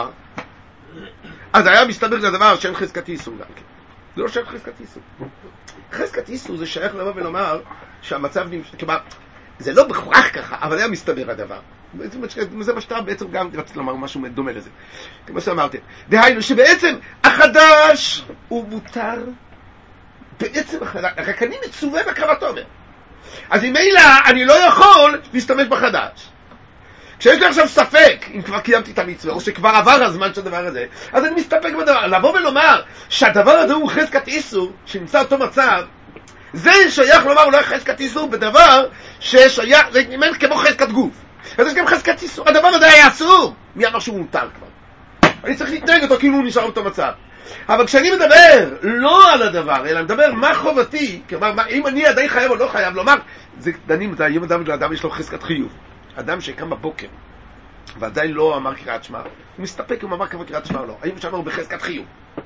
אז היה מסתבר לדבר שאין חזקת איסור גם כן. זה לא שאין חזקת איסור. חזקת איסור זה שייך לבוא ולומר שהמצב נמשך, כלומר, זה לא בכוח ככה, אבל היה מסתבר הדבר. זה מה שאתה בעצם גם רציתי לומר משהו דומה לזה. כמו שאמרתם. דהיינו שבעצם החדש הוא מותר, בעצם החדש, רק אני מצווה בקראת אומר. אז אם אילה אני לא יכול להשתמש בחדש. כשיש לי עכשיו ספק אם כבר קיימתי את המצווה, או שכבר עבר הזמן של הדבר הזה, אז אני מסתפק בדבר. לבוא ולומר שהדבר הזה הוא חזקת איסור, שנמצא אותו מצב, זה שייך לומר אולי חזקת איסור בדבר ששייך, זה נאמן כמו חזקת גוף. אז יש גם חזקת איסור, הדבר הזה היה אסור. מי אמר שהוא מותר כבר? אני צריך להתנהג אותו כאילו הוא נשאר אותו מצב. אבל כשאני מדבר לא על הדבר, אלא מדבר מה חובתי, כלומר, מה, אם אני עדיין חייב או לא חייב, לומר, זה דנים, זה היום אדם לאדם יש לו חזקת חיוב. אדם שקם בבוקר ועדיין לא אמר קריאת שמע, הוא מסתפק אם אמר כמה קריאת שמע או לא. האם שאמר הוא בחזקת חיוב?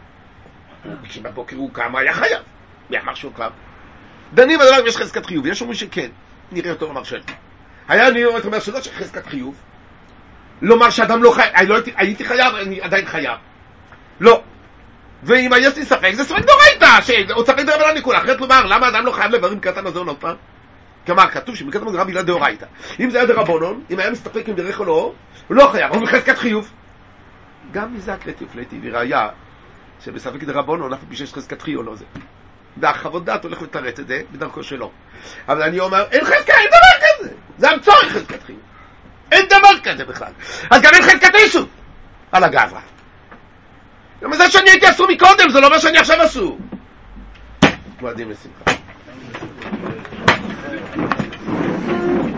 כשבבוקר הוא קם היה חייב. מי אמר שהוא כבר? דנים בדבר אם יש חזקת חיוב. יש אומרים שכן. נראה אותו לומר של. היה אני אומר שלא שחזקת חיוב. לומר שאדם לא חייב. לא הייתי, הייתי חייב, אני עדיין חייב. לא. ואם יש לי ספק, זה ספק דורייתא, שהוא ספק דורייתא על ניקול. אחרת לומר, למה אדם לא חייב לבררים קטן הזו עוד פעם? כלומר, כתוב שבקטן הזו בגלל דאורייתא. אם זה היה דרבנן, אם היה מסתפק עם דרך או לא, הוא לא חייב, הוא בחזקת חיוב. גם מזה הקלטי ופלטי, וראיה שבספק דרבנן, אף שיש חזקת חיוב או לא זה. והחוות דעת הולך לתרץ את זה בדרכו שלו. אבל אני אומר, אין חזקה, אין דבר כזה. זה המצור חזקת חיוב. אין דבר כזה בכלל. אז גם אין חזקת איסור על הגברא. גם זה שאני הייתי אסור מקודם, זה לא אומר שאני עכשיו אסור. מועדים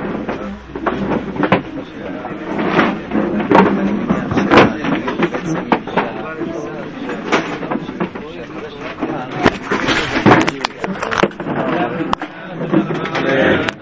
לשמחה.